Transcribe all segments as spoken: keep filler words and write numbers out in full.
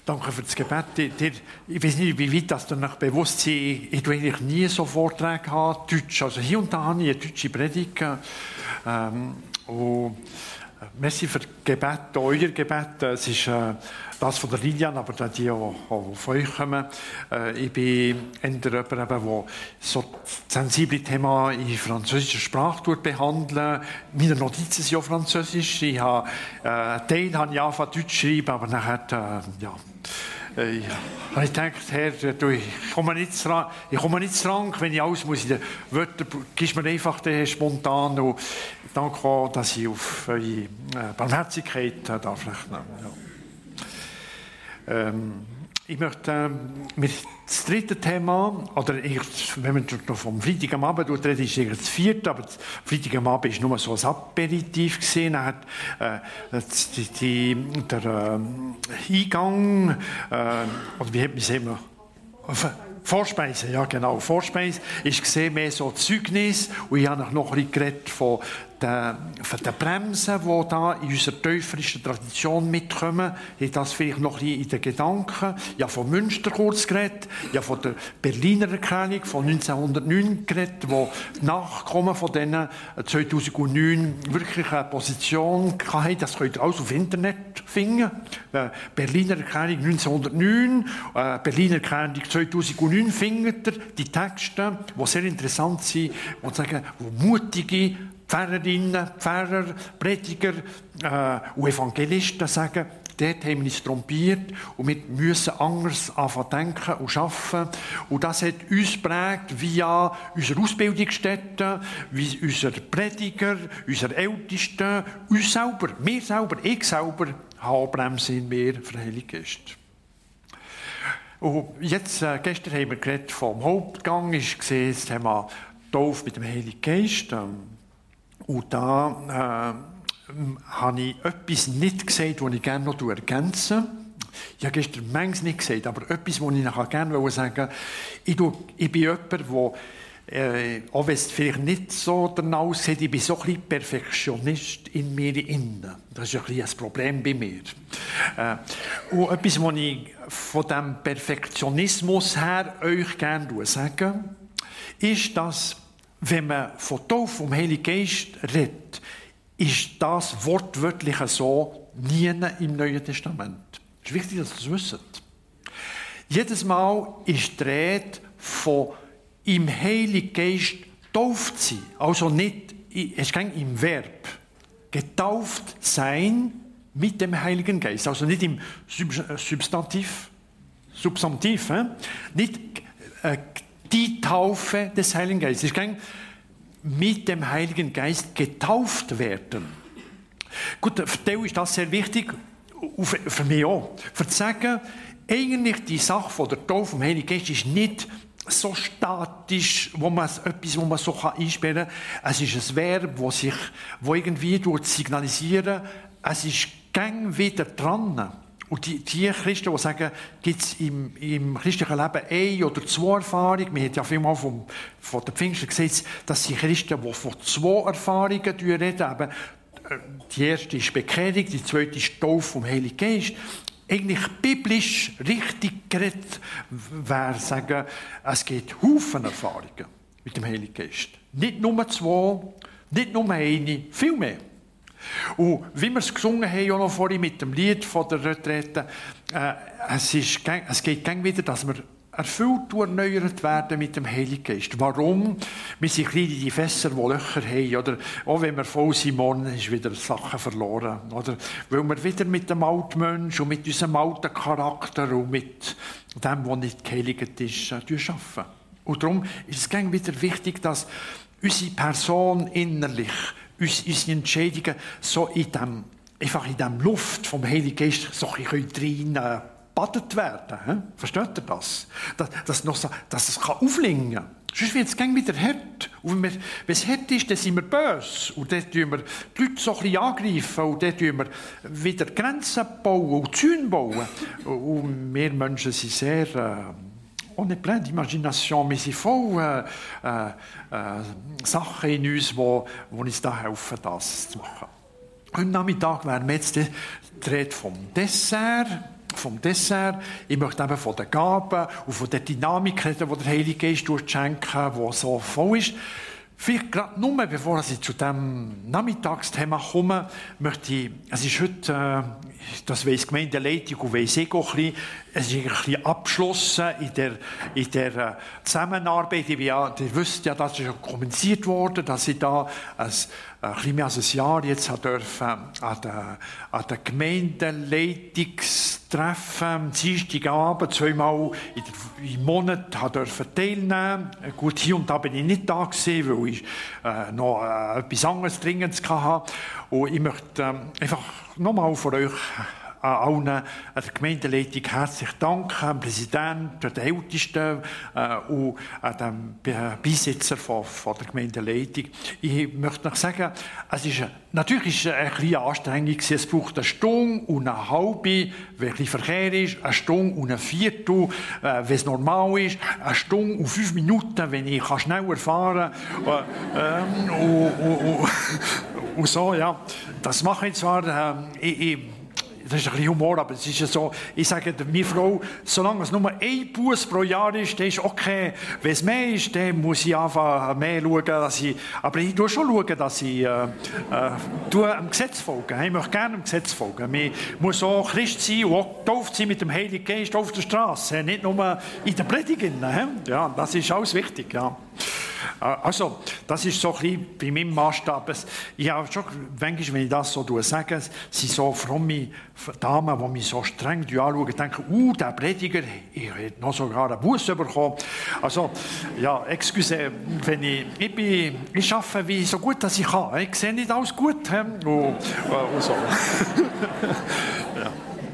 Danke für das Gebet. Ich, ich weiß nicht, wie weit das euch bewusst ist. Ich, ich habe eigentlich nie so Vorträge gehabt, Deutsch. Also hier und da habe ich eine deutsche Predigt. Ähm, und merci für das Gebet, euer Gebet. Es ist äh, das von der Lilian, aber die, die auch, auch von euch kommen. Äh, ich bin einer, der so sensible Themen in französischer Sprache behandelt. Meine Notizen sind auch französisch. Ich habe, äh, einen Teil habe ich angefangen Deutsch zu schreiben, aber nachher, äh, ja, äh, habe ich gedacht, Herr, du, ich komme nicht dran, ich komme nicht dran, wenn ich alles muss. Die Wörter gibst mir einfach spontan. Und danke auch, dass ich auf eure äh, Barmherzigkeit äh, darf rechnen. Ja. Ähm, ich möchte äh, mit das dritte Thema, oder ich, wenn man noch vom Freitag am Abend reden, ist es das vierte, aber das Freitag am Abend war nur so ein Aperitif gesehen. Dann hat äh, die, die, der äh, Eingang, äh, oder wie hat man es immer? Vorspeise, ja genau, Vorspeise. Ich sehe mehr so Zeugnis und ich habe noch ein bisschen geredet von den, von den Bremsen, die da in unserer täuferischen Tradition mitkommen. Ich habe das vielleicht noch ein bisschen in den Gedanken. Ich habe von Münster kurz geredet, ich habe von der Berliner Erklärung von neunzehnhundertneun geredet, wo die Nachkommen von denen zweitausendneun wirklich eine Position hatten. Das könnt ihr alles auf Internet finden. Berliner Erklärung neunzehnhundertneun, Berliner Erklärung zweitausendneun findet ihr die Texte, die sehr interessant sind, die sagen, wo mutige Pfarrerinnen, Pfarrer, Prediger äh, und Evangelisten sagen, dort haben wir uns trompiert und wir müssen anders anfangen denken und arbeiten. Und das hat uns geprägt via unsere Ausbildungsstätten, wie unsere Prediger, unsere Ältesten, uns selber, wir selber, ich selber, Handbremse in mir für den Heiligen Geist. Und jetzt, äh, gestern haben wir geredet vom Hauptgang, ist gesehen, das Thema Taufe mit dem Heiligen Geist. Und da äh, habe ich etwas nicht gesagt, das ich gerne noch ergänze. Ich habe gestern manches nicht gesagt, aber etwas, was ich nachher gerne sagen wollte. Ich, ich bin jemand, der, äh, auch wenn es vielleicht nicht so danach aussieht, ich bin so ein bisschen Perfektionist in mir innen. Das ist ein bisschen ein Problem bei mir. Äh, und etwas, was ich von diesem Perfektionismus her euch gerne sagen ist, dass, wenn man von Taufe vom Heiligen Geist redet, ist das wortwörtlich so nie im Neuen Testament. Es ist wichtig, dass ihr das wisst. Jedes Mal ist die Rede von im Heiligen Geist getauft sein. Also nicht, es geht im Verb. Getauft sein mit dem Heiligen Geist. Also nicht im Substantiv. Substantiv. Äh? Nicht äh, die Taufe des Heiligen Geistes. Es geht mit dem Heiligen Geist getauft werden. Gut, für dich ist das sehr wichtig. Für mich auch. Für zu sagen, eigentlich die Sache von der Taufe vom Heiligen Geist ist nicht so statisch, wo man etwas, wo man so einsperren kann. Es ist ein Verb, das sich, wo irgendwie signalisieren, es ist gang wieder dran. Und die, die Christen, die sagen, gibt es im, im christlichen Leben eine oder zwei Erfahrungen, wir haben ja vielmal vom, von den Pfingsten gesehen, dass die Christen, die von zwei Erfahrungen reden, eben, die erste ist Bekehrung, die zweite ist Taufe vom Heiligen Geist. Eigentlich biblisch richtig geredet wäre sagen, es gibt Haufen Erfahrungen mit dem Heiligen Geist. Nicht nur zwei, nicht nur eine, viel mehr. Und wie wir es gesungen haben, auch noch vorhin mit dem Lied von der Retrette, äh, es, ist, es geht gern wieder, dass wir erfüllt und erneuert werden mit dem Heiligen Geist. Warum? Wir sind klein in die Fässer, die Löcher haben. Oder auch wenn wir voll sind, morgen ist wieder Sachen verloren. Oder weil wir wieder mit dem alten Mensch und mit unserem alten Charakter und mit dem, was nicht geheiligt ist, äh, arbeiten. Und darum ist es gern wieder wichtig, dass unsere Person innerlich, unsere Entscheidungen so in dem, einfach in dem Luft vom Heiligen Geist so ein bisschen rein badet werden. He? Versteht ihr das? Dass, dass, noch so, dass es auflingen kann. Sonst wird es gern wieder hart. Und wenn es hart ist, dann sind wir böse. Und dann tun wir die Leute so ein bisschen angreifen. Und dann tun wir wieder Grenzen bauen und Zäune bauen. Und wir Menschen sind sehr... Äh, on est plein d'imagination, mais il faut äh, äh, äh, Sachen in uns, die uns da helfen, das zu machen. Heute Nachmittag werden wir jetzt die Rede vom Dessert vom Dessert. Ich möchte eben von den Gaben und von der Dynamik reden, die der Heilige Geist durchschenken, die so voll ist. Vielleicht gerade nur, bevor ich zu diesem Nachmittagsthema komme, möchte ich, es ist heute, äh, das weiss die Gemeindeleitung und weiss ich auch ein bisschen, es ist ein bisschen abgeschlossen in der, in der äh, Zusammenarbeit. Ich ja, ihr wisst ja, das ist schon kommuniziert worden, dass ich da ein, ein bisschen mehr als ein Jahr jetzt dürfen an der, an der Gemeindeleitungstreffen am Dienstagabend zweimal in der, im Monat dürfen teilnehmen. Gut, hier und da bin ich nicht da gewesen, weil ich äh, noch äh, etwas anderes Dringendes hatte. Und ich möchte äh, einfach nochmal von euch an allen, an der Gemeindeleitung herzlich danken, dem Präsidenten, den Ältesten äh, und an dem Beisitzer von, von der Gemeindeleitung. Ich möchte noch sagen, es ist, natürlich war es eine kleine Anstrengung. Es braucht eine Stunde und eine halbe, wenn ein bisschen Verkehr ist, eine Stunde und ein Viertel, äh, wenn es normal ist, eine Stunde und fünf Minuten, wenn ich kann schneller fahren kann. Äh, ähm, und, und, und, und so, ja. Das mache ich zwar, äh, ich, ich, das ist ein bisschen Humor, aber es ist ja so, ich sage meine Frau, solange es nur ein Bus pro Jahr ist, dann ist okay. Wenn es mehr ist, dann muss ich einfach mehr schauen, dass ich, aber ich schaue schon, schauen, dass ich äh, äh, dem Gesetz folge. Ich möchte gerne dem Gesetz folgen. Man muss auch Christ sein und auch getauft sein mit dem Heiligen Geist auf der Straße, nicht nur in den Predigten. Ja, das ist alles wichtig, ja. Also, das ist so ein bisschen bei meinem Maßstab. Ich habe schon, manchmal, wenn ich das so sage, sind so fromme Damen, die mich so streng anschauen, denken, uh, der Prediger, ich hätte noch sogar einen Bus bekommen. Also, ja, excuse, wenn ich, ich, bin, ich arbeite wie so gut, als ich kann. Ich sehe nicht alles gut. Und, und so. Ja.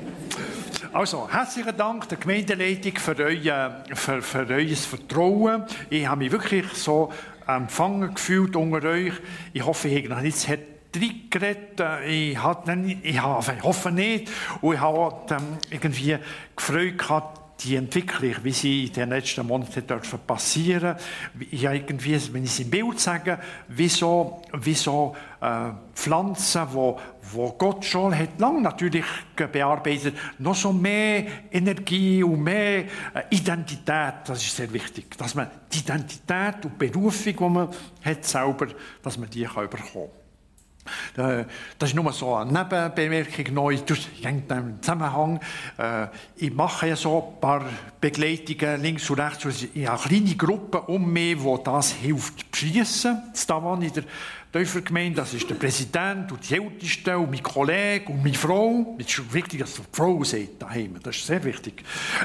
Also, herzlichen Dank der Gemeindeleitung für euer, für, für euer Vertrauen. Ich habe mich wirklich so empfangen gefühlt unter euch. Ich hoffe, ich habe noch nichts reingeredet. Ich, ich hoffe nicht. Und ich habe ähm, irgendwie gefreut gehabt, die Entwicklung, wie sie in den letzten Monaten passieren dürfen. Ich habe irgendwie, wenn ich es im Bild sage, wie so, wie so äh, Pflanzen, wo, wo Gott schon hat lang natürlich bearbeitet, noch so mehr Energie und mehr äh, Identität, das ist sehr wichtig, dass man die Identität und Berufung, die man hat selber, dass man die kann bekommen kann. Das ist nur so eine Nebenbemerkung neu durch den Zusammenhang. Ich mache ja so ein paar Begleitungen links und rechts. Ich habe kleine Gruppen um mich, die das hilft beschließen. Das Tavan in der Täufergemeinde, das ist der Präsident und die Ältesten und mein Kollege und meine Frau. Es ist wichtig, dass die Frau sagt daheim. Das ist sehr wichtig.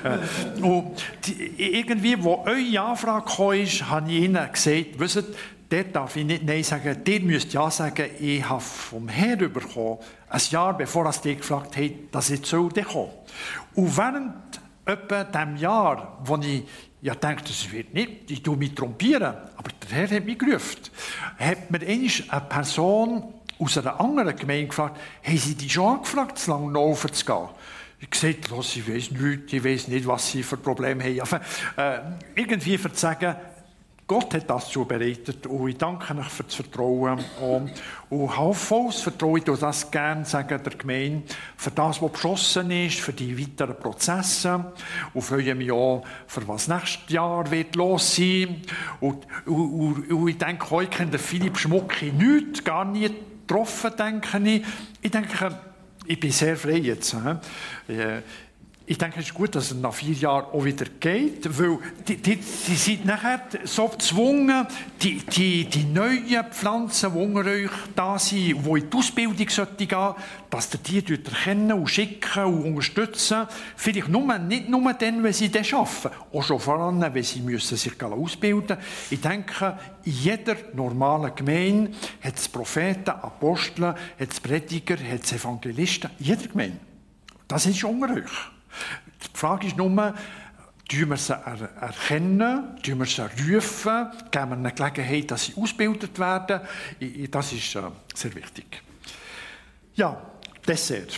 Und die, irgendwie, wo eure Anfrage kam, habe ich ihnen gesagt, wisst, dort darf ich nicht Nein sagen. Ihr müsst Ja sagen, ich habe vom Herrn bekommen, ein Jahr bevor er dich gefragt hat, dass ich zu dir komme. Und während etwa dem Jahr, wo ich ja denke, das wird nicht, ich tue mich trompieren, aber der Herr hat mich gerufen, hat mir eine Person aus einer anderen Gemeinde gefragt, haben Sie dich schon angefragt, zu lange laufen zu gehen? Ich gesagt, los, ich weiß nichts, ich weiß nicht, was Sie für Probleme haben. Also, äh, irgendwie für zu sagen, Gott hat das zubereitet und ich danke euch für das Vertrauen und, und habe volles Vertrauen, ich würde das gerne sagen der Gemeinde, für das, was beschlossen ist, für die weiteren Prozesse und freue mich auch, für was nächstes Jahr wird los sein. Und, und, und, und ich denke, heute kennt der Philipp Schmucki nichts, gar nie getroffen, denke ich. Ich denke, ich bin sehr frei jetzt. Äh, Ich denke, es ist gut, dass es nach vier Jahren auch wieder geht, weil die, die, die sind nachher so gezwungen, die, die, die neuen Pflanzen, die unter euch da sind, die in die Ausbildung gehen sollten, dass ihr die erkennen und schicken und unterstützen. Vielleicht nur, nicht nur dann, wenn sie das arbeiten, auch schon voran, wenn sie müssen sich ausbilden müssen. Ich denke, in jeder normalen Gemeinde hat es Propheten, Apostel, hat es Prediger, hat es Evangelisten. In jeder Gemeinde. Das ist unter euch. Die Frage ist nur, tun wir sie er erkennen, tun wir sie rufen, geben wir eine Gelegenheit, dass sie ausgebildet werden. Das ist äh, sehr wichtig. Ja, Dessert.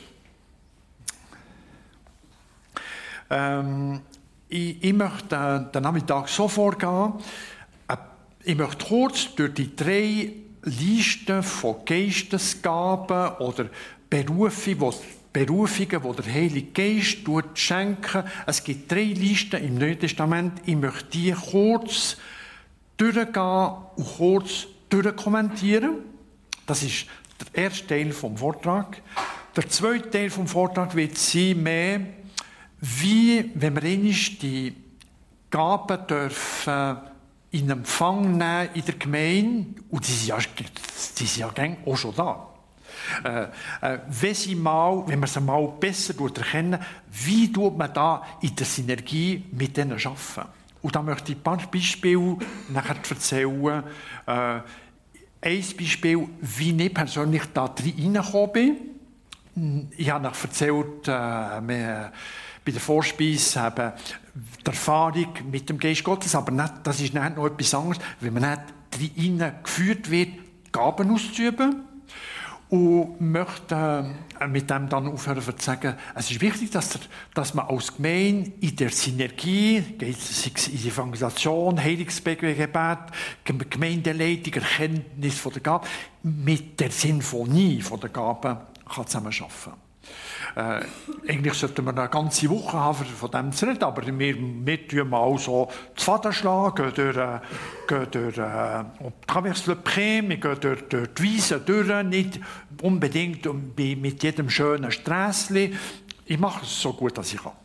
Ähm, ich, ich möchte äh, den Nachmittag so vorgehen. Äh, ich möchte kurz durch die drei Listen von Geistesgaben oder Berufe, die Berufungen, die der Heilige Geist schenken. Es gibt drei Listen im Neuen Testament. Ich möchte die kurz durchgehen und kurz durchkommentieren. Das ist der erste Teil vom Vortrag. Der zweite Teil vom Vortrag wird sein mehr, wie, wenn wir einmal die Gaben dürfen in Empfang nehmen in der Gemeinde, und die sind ja, die sind ja gäng auch schon da. Äh, äh, wenn, sie mal, wenn man sie mal besser erkennen, wie tut man da in der Synergie mit denen arbeiten? Und da möchte ich ein paar Beispiele nachher erzählen. Äh, ein Beispiel, wie ich persönlich da reingekommen bin. Ich habe euch erzählt, äh, mehr, bei der Vorspeise eben die Erfahrung mit dem Geist Gottes, aber nicht, das ist nicht noch etwas anderes, wenn man nicht rein geführt wird, Gaben auszuüben. Und möchte äh, mit dem dann aufhören zu sagen, es ist wichtig, dass, der, dass man als Gemeinde in der Synergie, geht es in die Evangelisation, Heilungsgebet, Gemeindeleitung, Erkenntnis von der Gaben, mit der Sinfonie von der Gaben kann zusammenarbeiten. Äh, eigentlich sollten wir eine ganze Woche haben, von dem zu reden, aber wir, wir tun mal so das Vaterschlag, gehen durch, äh, gehen durch äh, Traverse le Pré, wir gehen durch, durch die Wiese durch, nicht unbedingt mit jedem schönen Strässli. Ich mache es so gut, als ich kann.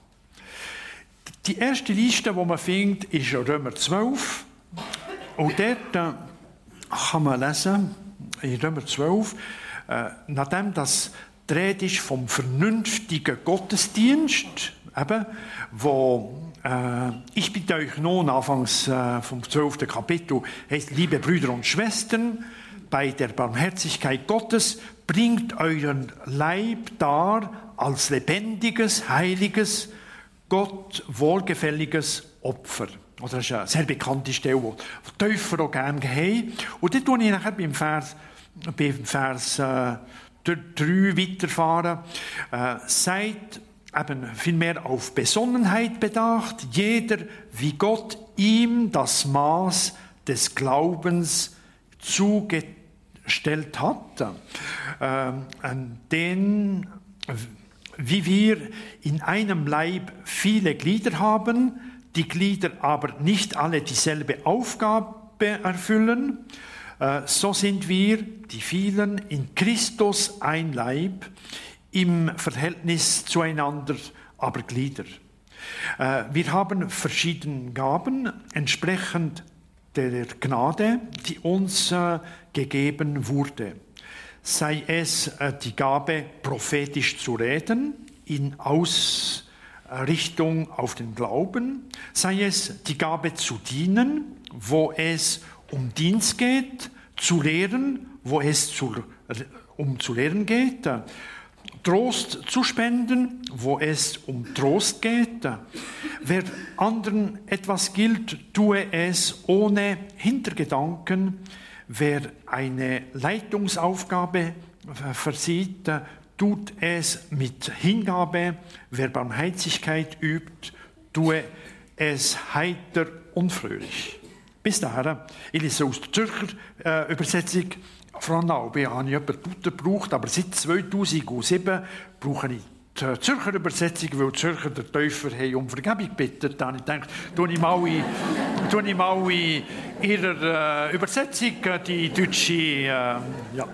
Die erste Liste, die man findet, ist Römer zwölf. Und dort äh, kann man lesen, in Römer zwölf, äh, nachdem das die Rede ist vom vernünftigen Gottesdienst, eben, wo äh, ich bitte euch nun, anfangs äh, vom zwölften Kapitel, heißt, liebe Brüder und Schwestern, bei der Barmherzigkeit Gottes bringt euren Leib dar als lebendiges, heiliges, Gott wohlgefälliges Opfer. Das ist eine sehr bekannte Stelle, die Täufer auch gerne haben. Und dort tue ich nachher beim Vers, beim Vers äh, drei weiterfahren. Äh, seid eben vielmehr auf Besonnenheit bedacht, jeder wie Gott ihm das Maß des Glaubens zugestellt hat. Äh, denn wie wir in einem Leib viele Glieder haben, die Glieder aber nicht alle dieselbe Aufgabe erfüllen, so sind wir, die vielen, in Christus ein Leib, im Verhältnis zueinander aber Glieder. Wir haben verschiedene Gaben, entsprechend der Gnade, die uns gegeben wurde. Sei es die Gabe, prophetisch zu reden, in Ausrichtung auf den Glauben, sei es die Gabe zu dienen, wo es um Dienst geht, zu lehren, wo es zu, um zu lehren geht, Trost zu spenden, wo es um Trost geht. Wer anderen etwas gilt, tue es ohne Hintergedanken. Wer eine Leitungsaufgabe versieht, tut es mit Hingabe. Wer Barmherzigkeit übt, tue es heiter und fröhlich. Bis dahin, ich lese aus der Zürcher äh, Übersetzung. Frau Naube habe ich etwa Tutor gebraucht, aber seit zweitausendsieben brauche ich die Zürcher Übersetzung, weil die Zürcher der Täufer haben um Vergebung gebeten. Da habe ich gedacht, tue ich mal in, tue ich mal in ihrer äh, Übersetzung die deutsche... Äh, ja.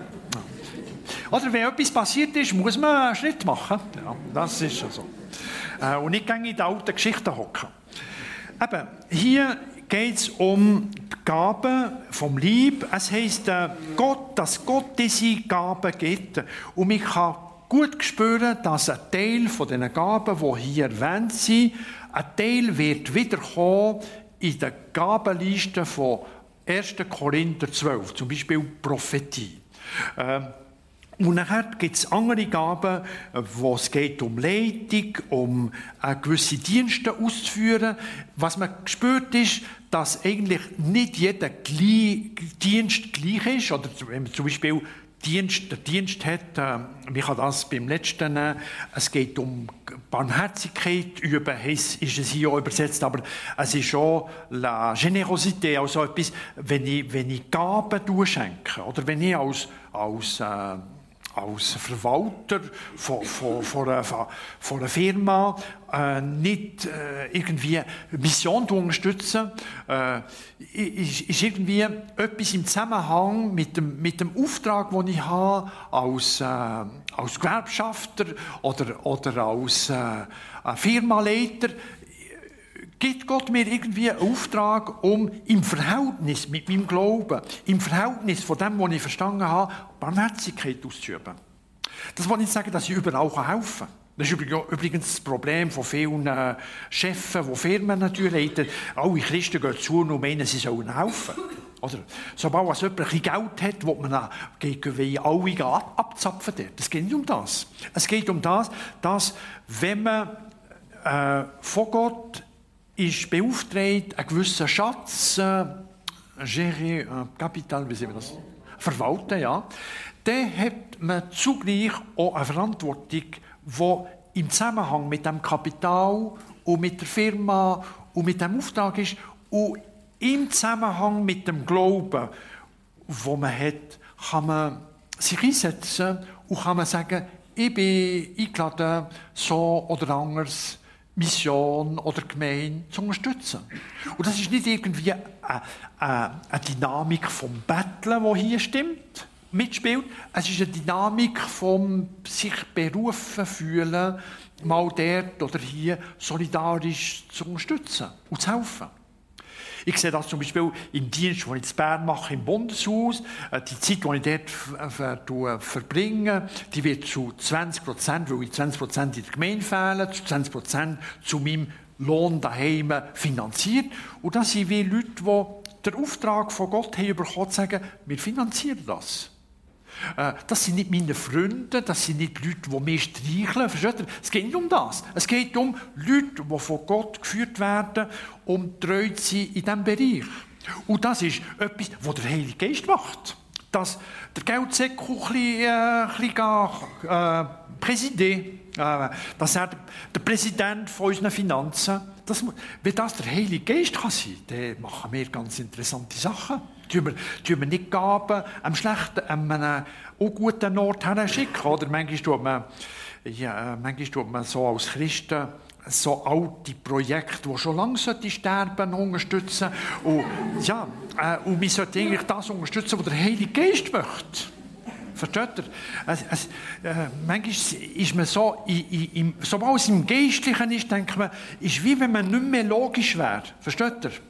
Oder wenn etwas passiert ist, muss man einen Schritt machen. Ja, das ist so. Äh, und nicht in die alten Geschichten hocken. Eben, hier geht es um die Gaben vom Leib. Es heisst, äh, Gott, dass Gott diese Gaben gibt. Und ich kann gut spüren, dass ein Teil von diesen Gaben, die hier erwähnt sind, ein Teil wird wiederkommen in der Gabenliste von ersten Korinther zwölf, zum Beispiel Prophetie. Äh, Und nachher gibt es andere Gaben, wo es geht um Leitung, um äh, gewisse Dienste auszuführen. Was man spürt ist, dass eigentlich nicht jeder Gli- Dienst gleich ist. Oder wenn man zum Beispiel Dienst, der Dienst hat, äh, man kann das beim letzten nehmen, es geht um Barmherzigkeit üben, ist es hier auch übersetzt, aber es ist auch la Generosité, also etwas, wenn ich, wenn ich Gaben schenke, oder wenn ich als, als äh, als Verwalter von, von, von, einer, von einer Firma äh, nicht äh, irgendwie Mission zu unterstützen, äh, ist, ist irgendwie etwas im Zusammenhang mit dem, mit dem Auftrag, den ich habe als, äh, als Gewerkschafter oder, oder als äh, Firmaleiter. Gibt Gott mir irgendwie einen Auftrag, um im Verhältnis mit meinem Glauben, im Verhältnis von dem, was ich verstanden habe, Barmherzigkeit auszuüben? Das will nicht sagen, dass ich überall helfen kann. Das ist übrigens das Problem von vielen äh, Chefs, die Firmen natürlich haben. Alle Christen gehen zu und meinen, sie sollen helfen. Oder? Sobald es jemand ein bisschen Geld hat, will man dann gegen alle ab abzapfen. Es geht nicht um das. Es geht um das, dass wenn man äh, von Gott ist beauftragt, einen gewissen Schatz äh, gérer, äh, Kapital, wie sehen wir das? Verwalten, ja. Dann hat man zugleich auch eine Verantwortung, die im Zusammenhang mit dem Kapital und mit der Firma und mit dem Auftrag ist und im Zusammenhang mit dem Glauben, wo man hat, kann man sich einsetzen und kann man sagen, ich bin eingeladen, so oder anders Mission oder Gemeinde zu unterstützen. Und das ist nicht irgendwie eine, eine, eine Dynamik vom Betteln, die hier stimmt, mitspielt. Es ist eine Dynamik vom sich berufen fühlen, mal dort oder hier solidarisch zu unterstützen und zu helfen. Ich sehe das zum Beispiel im Dienst, den ich in Bern mache, im Bundeshaus. Die Zeit, die ich dort verbringe, die wird zu zwanzig Prozent, weil ich zwanzig Prozent in der Gemeinde fehle, zu zwanzig Prozent zu meinem Lohn daheim finanziert. Und das sind wie Leute, die den Auftrag von Gott haben bekommen, zu sagen, wir finanzieren das. Das sind nicht meine Freunde, das sind nicht Leute, die mich streicheln. Versteht ihr? Es geht nicht um das. Es geht um Leute, die von Gott geführt werden, um treu zu sein in diesem Bereich. Und das ist etwas, was der Heilige Geist macht. Dass der Geldsäckel ein bisschen, äh, ein bisschen äh, präsidiert, äh, dass er der Präsident von unseren Finanzen, das, wenn das der Heilige Geist kann sein kann, dann machen wir ganz interessante Sachen. Tun wir, tun wir nicht Gaben am schlechten, am einem auch guten Ort hinschicken. Oder manchmal tut man, ja, manchmal tut man so als Christen so alte Projekte, die schon lange sterben, unterstützen. Und, ja, äh, und wir sollten eigentlich das unterstützen, was der Heilige Geist möchte. Versteht ihr? Es, es, äh, manchmal ist man so, in, in, in, sobald es im Geistlichen ist, denkt man, ist wie wenn man nicht mehr logisch wäre. Versteht ihr?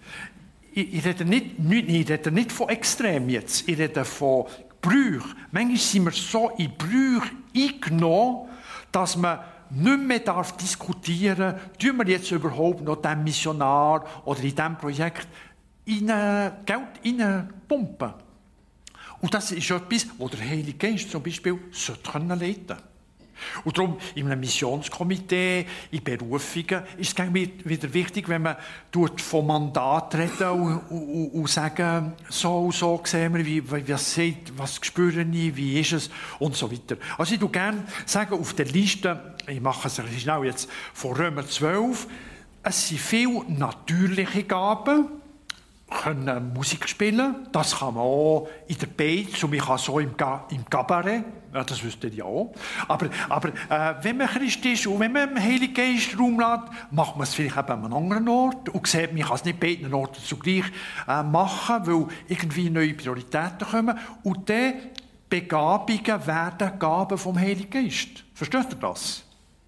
Ich, ich, rede nicht, nicht, ich rede nicht von Extrem jetzt, ich rede von Brüchen. Manchmal sind wir so in Brüche eingenommen, dass man nicht mehr darf diskutieren darf, tun wir jetzt überhaupt noch diesem Missionar oder in diesem Projekt in Geld hineinpumpen. Und das ist etwas, das der Heilige Geist zum Beispiel leiten könnte. Und darum, in einem Missionskomitee, in Berufungen, ist es wieder wichtig, wenn man vom Mandat reden und, und, und sagen, so und so sehen wir, wie, wie was seht, was spüre ich, wie ist es und so weiter. Also ich würde gerne sagen, auf der Liste, ich mache es schnell jetzt, von Römer zwölf, es sind viele natürliche Gaben, können Musik spielen, das kann man auch in der Beiz und man kann so im, Ga im Kabarett, ja, das wüsste ich auch. Aber, aber äh, wenn man Christ ist und wenn man im Heiligen Geist Raum lässt, macht man es vielleicht eben an einem anderen Ort und sieht, man kann es nicht beiden Orten zugleich äh, machen, weil irgendwie neue Prioritäten kommen. Und dann Begabungen werden Gaben vom Heiligen Geist. Versteht ihr das?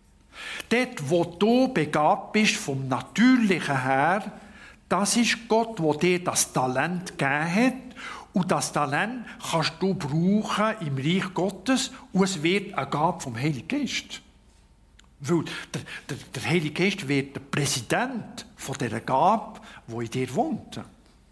Dort, wo du begabt bist, vom Natürlichen her, das ist Gott, der dir das Talent gegeben hat. Und das Talent kannst du brauchen im Reich Gottes und es wird eine Gabe vom Heiligen Geist. Weil der, der, der Heilige Geist wird der Präsident von dieser Gabe, die in dir wohnt.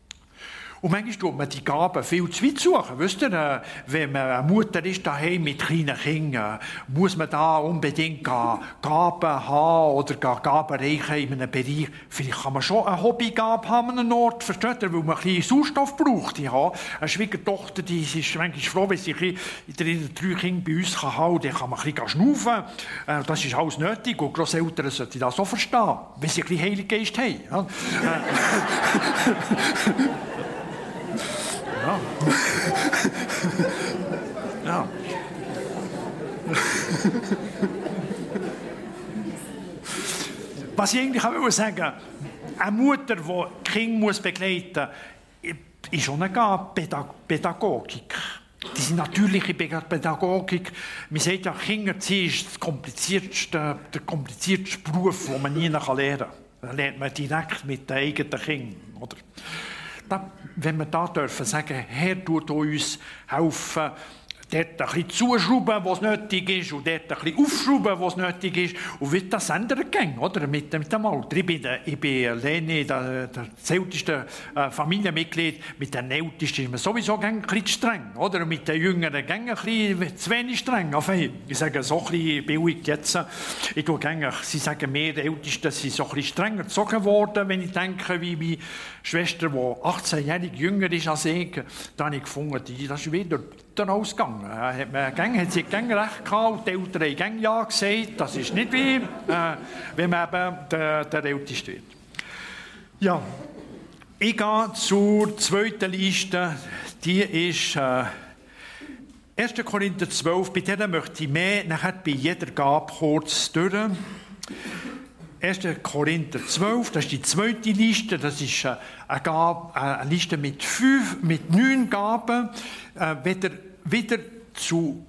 Und manchmal tut man die Gaben viel zu weit suchen. Wisst ihr, wenn man eine Mutter ist daheim mit kleinen Kindern, muss man da unbedingt Gaben haben oder Gaben reichen in einem Bereich. Vielleicht kann man schon eine Hobbygabe haben an einem Ort, versteht ihr, weil man ein bisschen Sauerstoff braucht. Ich habe eine Schwiegertochter, die ist manchmal froh, wenn sie ein bisschen drei Kinder bei uns haben kann, dann kann man ein bisschen schnaufen. Das ist alles nötig und Grosseltern sollten das auch verstehen, wenn sie ein bisschen Heiligen Geist haben. Ja. Ja. Was ich eigentlich auch sagen, eine Mutter, die Kind muss begleiten muss, ist schon eine Pädagogik. Die sind natürliche Pädagogik. Man sagt ja, Kindererziehung ist das komplizierteste, der komplizierteste Beruf, den man nie lernen kann. Da lernt man direkt mit den eigenen Kindern. Oder? Da, wenn wir da dürfen sagen, Herr, tut uns helfen, dort ein bisschen zuschrauben, was nötig ist, und dort ein bisschen aufschrauben, was nötig ist, und wie das ändern kann, oder? Mit, mit dem Alter. Ich bin, ich bin Leni, der, der älteste äh, Familienmitglied. Mit den Ältesten ist man sowieso ein bisschen streng, oder? Und mit den Jüngeren ein bisschen zu wenig streng. Enfin, ich sage so ein bisschen billig jetzt. Ich tue gerne, sie sagen mir, die Ältesten sind so ein bisschen strenger erzogen worden, wenn ich denke, wie meine Schwester, die achtzehnjährig jünger ist als ich, da habe ich gefunden, die, das ist wieder ausgegangen. Hat, man, hat sie gern recht gehabt, und die Eltern haben gern ja gesagt. Das ist nicht wie, äh, wenn man eben der, der Älteste wird. Ja, ich gehe zur zweiten Liste. Die ist äh, erster Korinther zwölf. Bei der möchte ich mehr, nachher bei jeder Gabe kurz durch. erster Korinther zwölf, das ist die zweite Liste, das ist eine, Gabe, eine Liste mit, fünf, mit neun Gaben, äh, wieder, wieder zu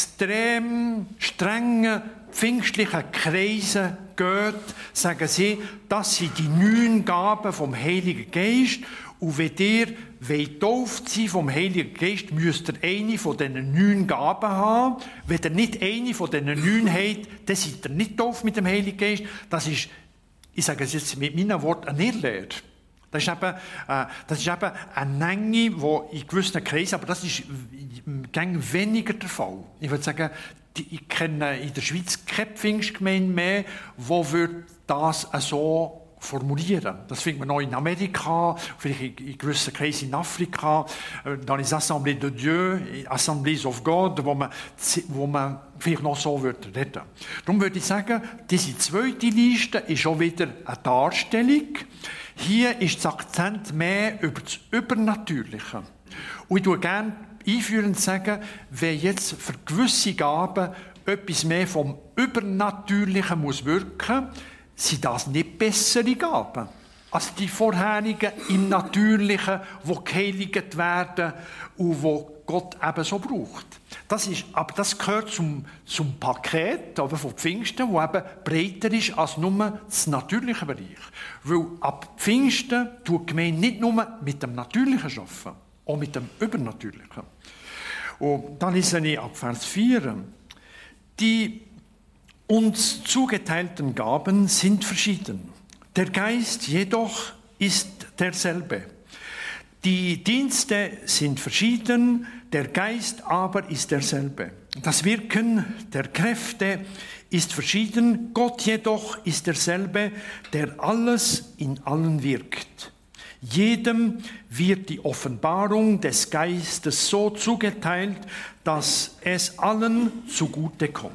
extrem strengen pfingstlichen Kreisen geht, sagen sie, das sind die neun Gaben vom Heiligen Geist, und wenn ihr getauft seid vom Heiligen Geist, müsst ihr eine von diesen neun Gaben haben. Wenn ihr nicht eine von diesen neun habt, dann seid ihr nicht getauft mit dem Heiligen Geist. Das ist, ich sage es jetzt mit meinen Worten, eine Irrlehre. Das ist eben, äh, das ist eben eine Menge, die in gewissen Kreisen, aber das ist gäng weniger der Fall. Ich würde sagen, die, ich kenne in der Schweiz keine Pfingstgemeinde mehr, wo wird das so formulieren. Das findet man auch in Amerika, vielleicht in gewissen Kreisen in Afrika, dans les Assemblées de Dieu, Assemblées of God, wo man, wo man vielleicht noch so reden würde. Darum würde ich sagen, diese zweite Liste ist schon wieder eine Darstellung. Hier ist das Akzent mehr über das Übernatürliche. Und ich tue gerne einführend sagen, wenn jetzt für gewisse Gaben etwas mehr vom Übernatürlichen muss wirken, sind das nicht bessere Gaben als die vorherigen im Natürlichen, die geheiligt werden und wo Gott eben so braucht. Das ist, aber das gehört zum, zum Paket oder von Pfingsten, das eben breiter ist als nur das natürliche Bereich. Weil ab Pfingsten tut die Gemeinde nicht nur mit dem Natürlichen arbeiten, auch mit dem Übernatürlichen. Und dann lese ich ab Vers vier. Die uns zugeteilten Gaben sind verschieden. Der Geist jedoch ist derselbe. Die Dienste sind verschieden, der Geist aber ist derselbe. Das Wirken der Kräfte ist verschieden, Gott jedoch ist derselbe, der alles in allen wirkt. Jedem wird die Offenbarung des Geistes so zugeteilt, dass es allen zugute kommt.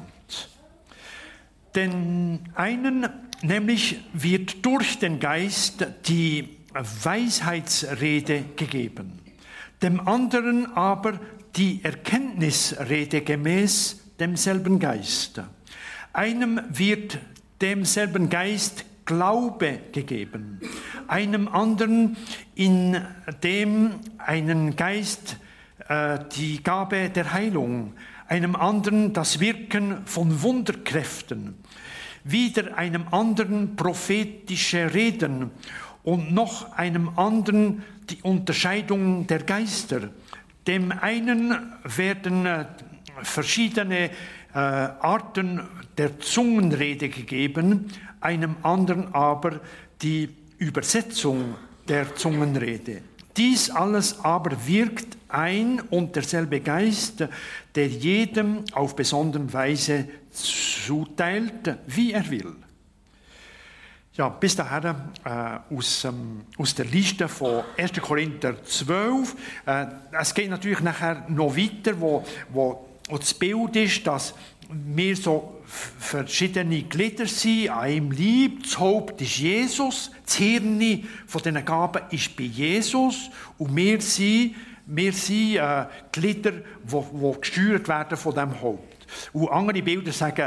Den einen nämlich wird durch den Geist die Weisheitsrede gegeben, dem anderen aber die Erkenntnisrede gemäß demselben Geist. Einem wird demselben Geist Glaube gegeben, einem anderen in dem einen Geist äh, die Gabe der Heilung, einem anderen das Wirken von Wunderkräften, wieder einem anderen prophetische Reden und noch einem anderen die Unterscheidung der Geister. Dem einen werden äh, verschiedene äh, Arten der Zungenrede gegeben, einem anderen aber die Übersetzung der Zungenrede. Dies alles aber wirkt ein und derselbe Geist, der jedem auf besondere Weise zuteilt, wie er will. Ja, bis dahin äh, aus, ähm, aus der Liste von erster Korinther zwölf. Äh, es geht natürlich nachher noch weiter, wo, wo, wo das Bild ist, dass wir so verschiedene Glieder sind, an einem Leib. Das Haupt ist Jesus, das Hirn von diesen Gaben ist bei Jesus und wir sind, wir sind äh, Glieder, die, die gesteuert werden von diesem Haupt. Und andere Bilder sagen,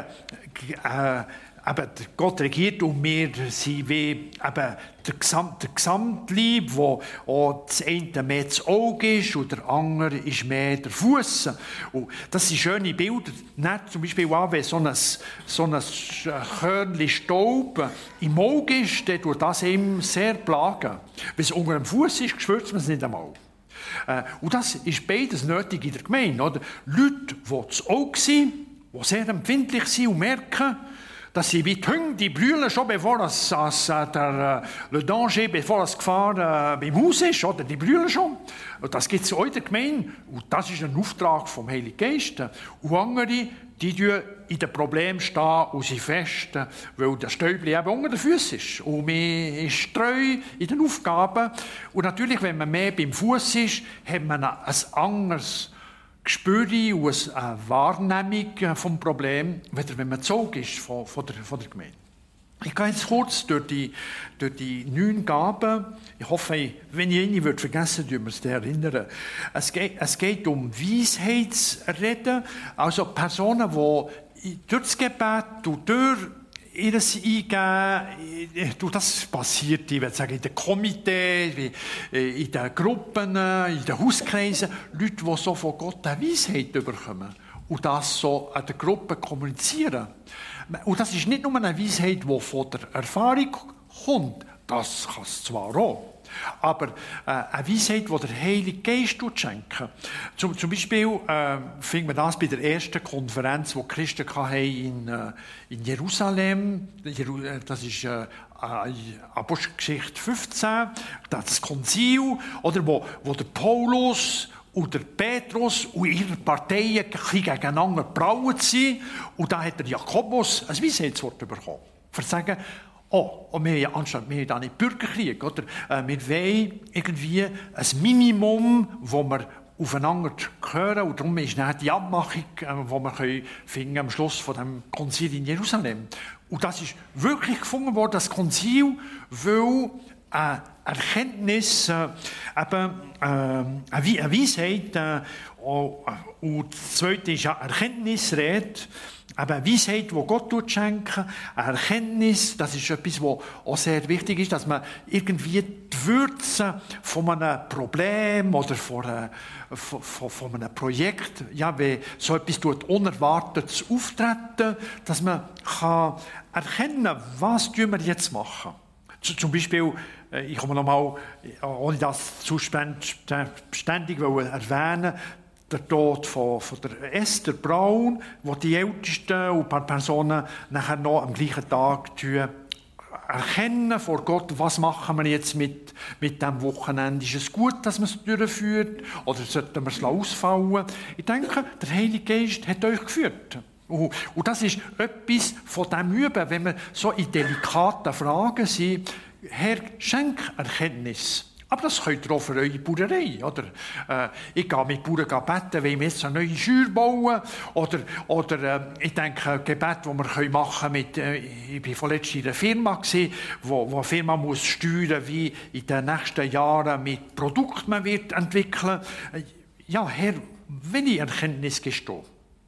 äh, eben, Gott regiert und wir sind wie eben der, Gesamt, der Gesamtlieb, wo auch das eine mehr das Auge ist und der andere ist mehr der Fuß. Und das sind schöne Bilder. Nicht zum Beispiel auch, wenn so ein, so ein Körnchen Staub im Auge ist, dann tut das ihm sehr plagen. Wenn es unter dem Fuß ist, spürt man es nicht einmal. Und das ist beides nötig in der Gemeinde. Oder? Leute, die das Auge sind, die sehr empfindlich sind und merken, dass sie wie die Hunde, die brüllen schon, bevor das, das, der, le danger, bevor das Gefahr äh, beim Haus ist, oder? Die brüllen schon. Und das gibt es auch in der Gemeinde. Und das ist ein Auftrag vom Heiligen Geist. Und andere, die stehen in den Problemen stehen und sind fest, weil das Stäubchen eben unter den Füßen ist. Und man ist treu in den Aufgaben. Und natürlich, wenn man mehr beim Fuß ist, hat man ein anderes Gespür und eine Wahrnehmung vom Problem, weder wenn man Zug ist von, von, der, von der Gemeinde. Ich gehe jetzt kurz durch die, durch die neun Gaben. Ich hoffe, wenn ich eine würde vergessen, würde, wir uns erinnern. Es geht, es geht um Weisheitsreden, also Personen, die durch das Gebet und durch ihres Eingeben, das passiert, ich würde sagen, in den Komitees, in den Gruppen, in den Hauskreisen, Leute, die so von Gott eine Weisheit bekommen und das so an der Gruppe kommunizieren. Und das ist nicht nur eine Weisheit, die von der Erfahrung kommt, das kann es zwar auch, aber äh, eine Weisheit, die der Heilige Geist schenken. Zum, zum Beispiel äh, finden wir das bei der ersten Konferenz, die die Christen hatten in, äh, in Jerusalem. Das ist äh, Apostelgeschichte fünfzehn, das Konzil, oder wo, wo der Paulus und der Petrus und ihre Parteien gegeneinander gebraut sind. Und da hat der Jakobus ein Weisheitswort bekommen. Für zu sagen, oh, und wir haben ja anstatt, wir haben da nicht Bürgerkrieg, oder? Äh, wir wollen irgendwie ein Minimum, wo wir aufeinander hören. Und darum ist dann die Abmachung, äh, die wir können finden am Schluss von dem Konzil in Jerusalem. Und das ist wirklich gefunden worden, das Konzil, weil äh, Erkenntnis, äh, eben, äh, eine Weisheit, äh, und das Zweite ist ja Erkenntnisrede, eine Weisheit, die Gott schenkt, eine Erkenntnis, das ist etwas, was auch sehr wichtig ist, dass man irgendwie die Würze von einem Problem oder von, einer, von, von, von einem Projekt, ja, wenn so etwas tut, Unerwartetes auftreten, dass man kann erkennen, was wir jetzt machen. Zum Beispiel, ich komme nochmal, ohne das zu ständig erwähnen, der Tod von, von der Esther Braun, wo die Ältesten und ein paar Personen nachher noch am gleichen Tag erkennen vor Gott, was machen wir jetzt mit, mit diesem Wochenende. Ist es gut, dass man es durchführt oder sollten wir es ausfallen? Ich denke, der Heilige Geist hat euch geführt. Und, und das ist etwas von dem Üben, wenn wir so in delikaten Fragen sind. Herr, schenk Erkenntnis. Aber das könnt ihr auch für eure Bauerei, oder? Äh, ich gehe mit Bauern beten, wenn wir jetzt eine neue Schür bauen. Oder, oder äh, ich denke, ein Gebet, das wir machen können mit, äh, ich war vorletzt in einer Firma, gewesen, wo, wo eine Firma muss steuern, wie in den nächsten Jahren mit Produkten man wird entwickeln. Äh, ja, Herr, wenn ich Erkenntnis gestehe.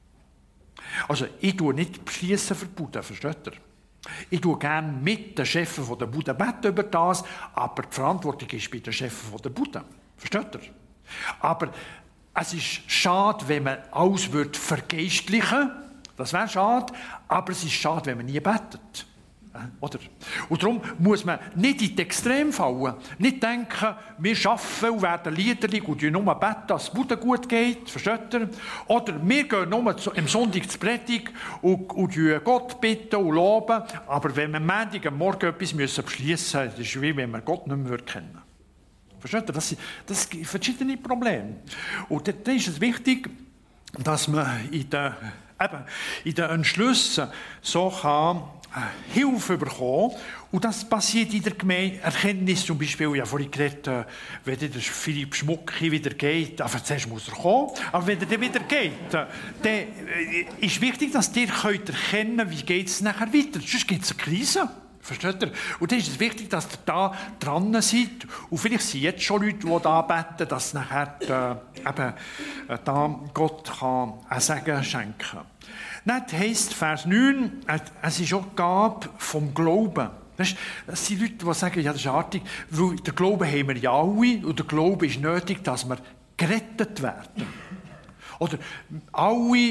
Also, ich tue nicht beschließen für die Bauern, versteht ihr? Ich tue gerne mit den Chefen der Bude beten über das, aber die Verantwortung ist bei den Chefen der Bude. Versteht ihr? Aber es ist schade, wenn man alles vergeistlichen würde. Das wäre schade, aber es ist schade, wenn man nie betet. Oder? Und darum muss man nicht in die Extrem fallen. Nicht denken, wir arbeiten und werden liederlich und nur beten, dass es Bude gut geht. Versteht ihr? Oder wir gehen nur am Sonntag zur Predigt und, und Gott bitten und loben. Aber wenn wir am Montag am Morgen etwas müssen beschließen müssen, das ist wie wenn wir Gott nicht mehr kennen. Versteht ihr? Das sind, das sind verschiedene Probleme. Und da ist es wichtig, dass man in den, eben, in den Entschlüssen so kann Hilfe bekommen. Und das passiert in der Gemeinde. Erkenntnis zum Beispiel, ja, vorhin geredet, wenn der Philipp Schmucki wieder geht, aber zuerst muss er kommen, aber wenn er dann wieder geht, dann ist wichtig, dass ihr könnt erkennen, wie geht es nachher weiter. Sonst gibt es eine Krise. Versteht ihr? Und dann ist es wichtig, dass ihr da dran seid. Und vielleicht sind jetzt schon Leute, die da beten, dass nachher äh, eben, äh, da Gott kann ein Segen schenken kann. Dann heisst Vers neun, äh, es ist auch die Gabe vom Glauben. Das sind Leute, die sagen, ja, das ist artig, weil der Glauben haben wir ja alle und der Glaube ist nötig, dass wir gerettet werden. Oder alle,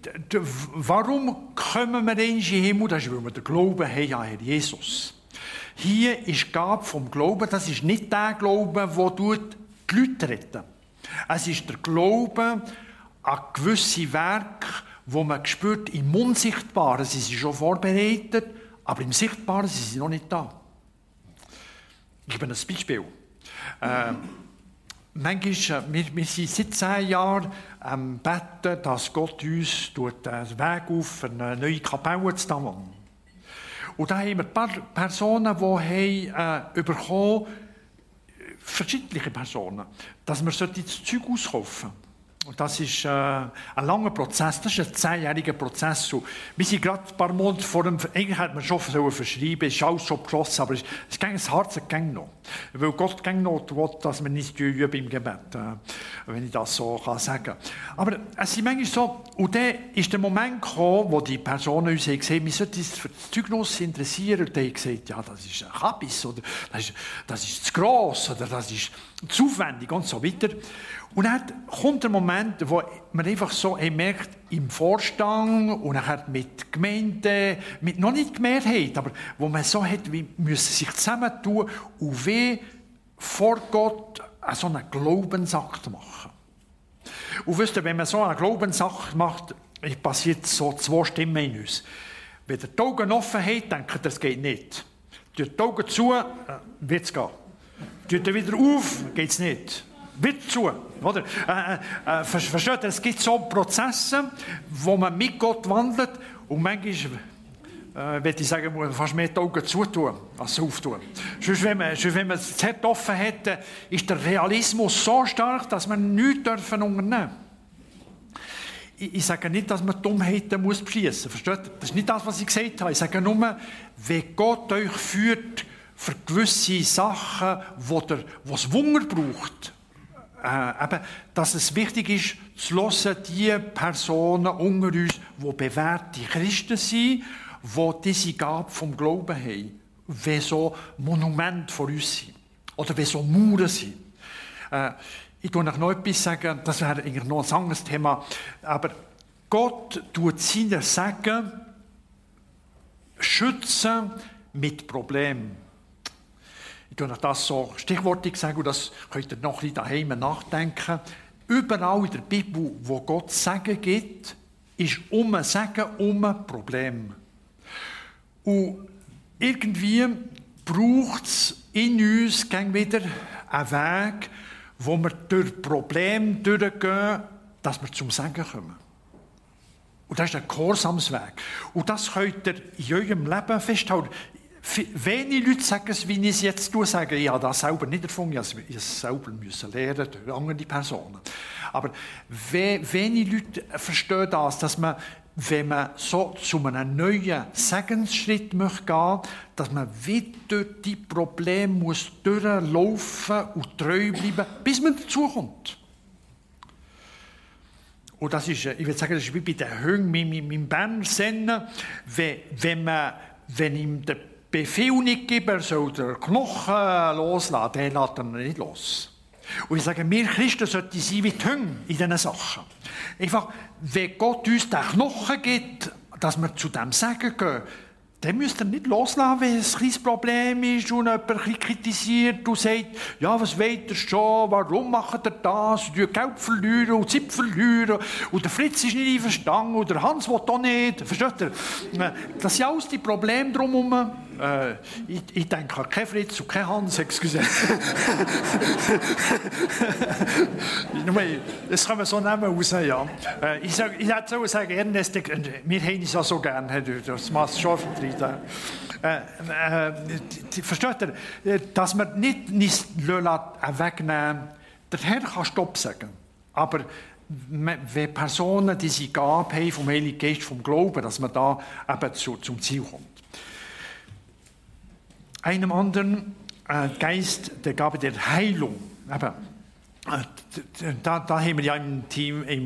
warum kommen wir in den Himmel? Das ist, weil wir den Glauben haben an Herr Jesus. Hier ist die Gabe vom Glauben, das ist nicht der Glaube, der die Leute retten. Es ist der Glaube an gewisse Werke, wo man spürt, im Unsichtbaren, sie sind schon vorbereitet, aber im Sichtbaren sind sie noch nicht da. Ich gebe ein Beispiel. Äh, manchmal, wir, wir sind seit zehn Jahren am Beten, dass Gott uns tut, den Weg auf für eine neue Kapelle zu Davon. Und da haben wir ein paar Personen, die haben, äh, bekommen, verschiedene Personen, dass wir das Zeug auskaufen sollten. Und das ist äh, ein langer Prozess, das ist ein zehnjähriger Prozess. Und wir sind gerade ein paar Monate vor dem, eigentlich hätte man schon verschreiben, es ist alles schon beschlossen, aber es, es ging, das Herz ging noch. Weil Gott ging noch, will, dass wir nicht üben im Gebet, äh, wenn ich das so kann sagen. Aber es ist manchmal so, und dann ist der Moment gekommen, wo die Personen uns haben gesagt, wir sollten uns für das Zeugnis interessieren. Und die haben gesagt, ja, das ist ein Kabis, oder das ist, das ist zu gross, oder das ist zu aufwendig und so weiter. Und dann kommt der Moment, wo man einfach so merkt, im Vorstand und nachher mit Gemeinden, mit noch nicht Mehrheit, aber wo man so hat, wie müssen sich zusammentun und wie vor Gott so einen Glaubensakt machen. Und wisst ihr, wenn man so einen Glaubensakt macht, passiert so zwei Stimmen in uns. Wenn ihr die Augen offen habt, denkt ihr, das geht nicht. Tut die Augen zu, wird es gehen. Tut ihr wieder auf, geht es nicht. Wird zu, oder? Äh, äh, versteht ihr, es gibt so Prozesse, wo man mit Gott wandelt und manchmal, äh, würde ich sagen, muss man fast mehr die Augen zutun, als auftun. Sonst, wenn man, sonst, wenn man das Herz offen hat, ist der Realismus so stark, dass man nichts dürfen unternehmen. Ich, ich sage nicht, dass man Dummheiten muss beschließen, versteht ihr? Das ist nicht das, was ich gesagt habe. Ich sage nur, wenn Gott euch führt für gewisse Sachen, wo der, wo es Wunder braucht, Äh, eben, dass es wichtig ist, zu hören, die Personen unter uns, die bewährte Christen sind, die diese Gabe vom Glauben haben, wie so Monumente vor uns sind. Oder wie so Mauern sind. Äh, ich will euch noch etwas sagen, das wäre eigentlich noch ein anderes Thema, aber Gott tut seine Segen schützen mit Problemen. Ich tue euch das so stichwortig sagen, und das könnt ihr noch ein bisschen daheim nachdenken. Überall in der Bibel, wo Gott Segen gibt, ist um ein Segen um ein Problem. Und irgendwie braucht es in uns wieder einen Weg, wo wir durch Probleme durchgehen, dass wir zum Segen kommen. Und das ist ein Gehorsamsweg. Und das könnt ihr in eurem Leben festhalten. Wenige Leute sagen es, wie ich es jetzt sage. Ich habe das selber nicht erfunden, ich musste es selber lernen durch andere Personen. Aber wenige Leute verstehen das, dass man, wenn man so zu einem neuen Segensschritt möchte gehen, dass man wieder durch die Probleme muss durchlaufen und treu bleiben, bis man dazukommt. Und das ist, ich würde sagen, das ist wie bei den Hüngen, im Berner Sennen, wenn man, wenn ihm der Befehl nicht geben, er soll den Knochen loslassen, den lässt er nicht los. Und ich sage, wir Christen sollten sein wie die Hunde in diesen Sachen. Einfach, wenn Gott uns den Knochen gibt, dass wir zu dem Segen gehen, dann müsst ihr nicht loslassen, wenn es ein kleines Problem ist und jemand ein bisschen kritisiert und sagt, ja, was wollt ihr schon, warum macht ihr das, und ihr Geld verlieren und Zeit verlieren und der Fritz ist nicht einverstanden und der Hans will auch nicht, versteht ihr? Das sind alles die Probleme drumherum. Äh, ich, ich denke an keinen Fritz und keinen Hans, excuse. Das kann man so nehmen raus, ja. Äh, ich, sag, ich hätte so sagen, Ernest, wir haben es ja so gerne, das macht schon vertreten. Äh, äh, versteht ihr, dass wir nicht, nicht wegnehmen, der Herr kann Stopp sagen, aber wenn Personen diese Gabe haben vom Heiligen Geist, vom Glauben, dass man da eben zu, zum Ziel kommt. einem anderen äh, Geist der Gabe der Heilung. Eben, äh, da, da haben wir ja im Team, im,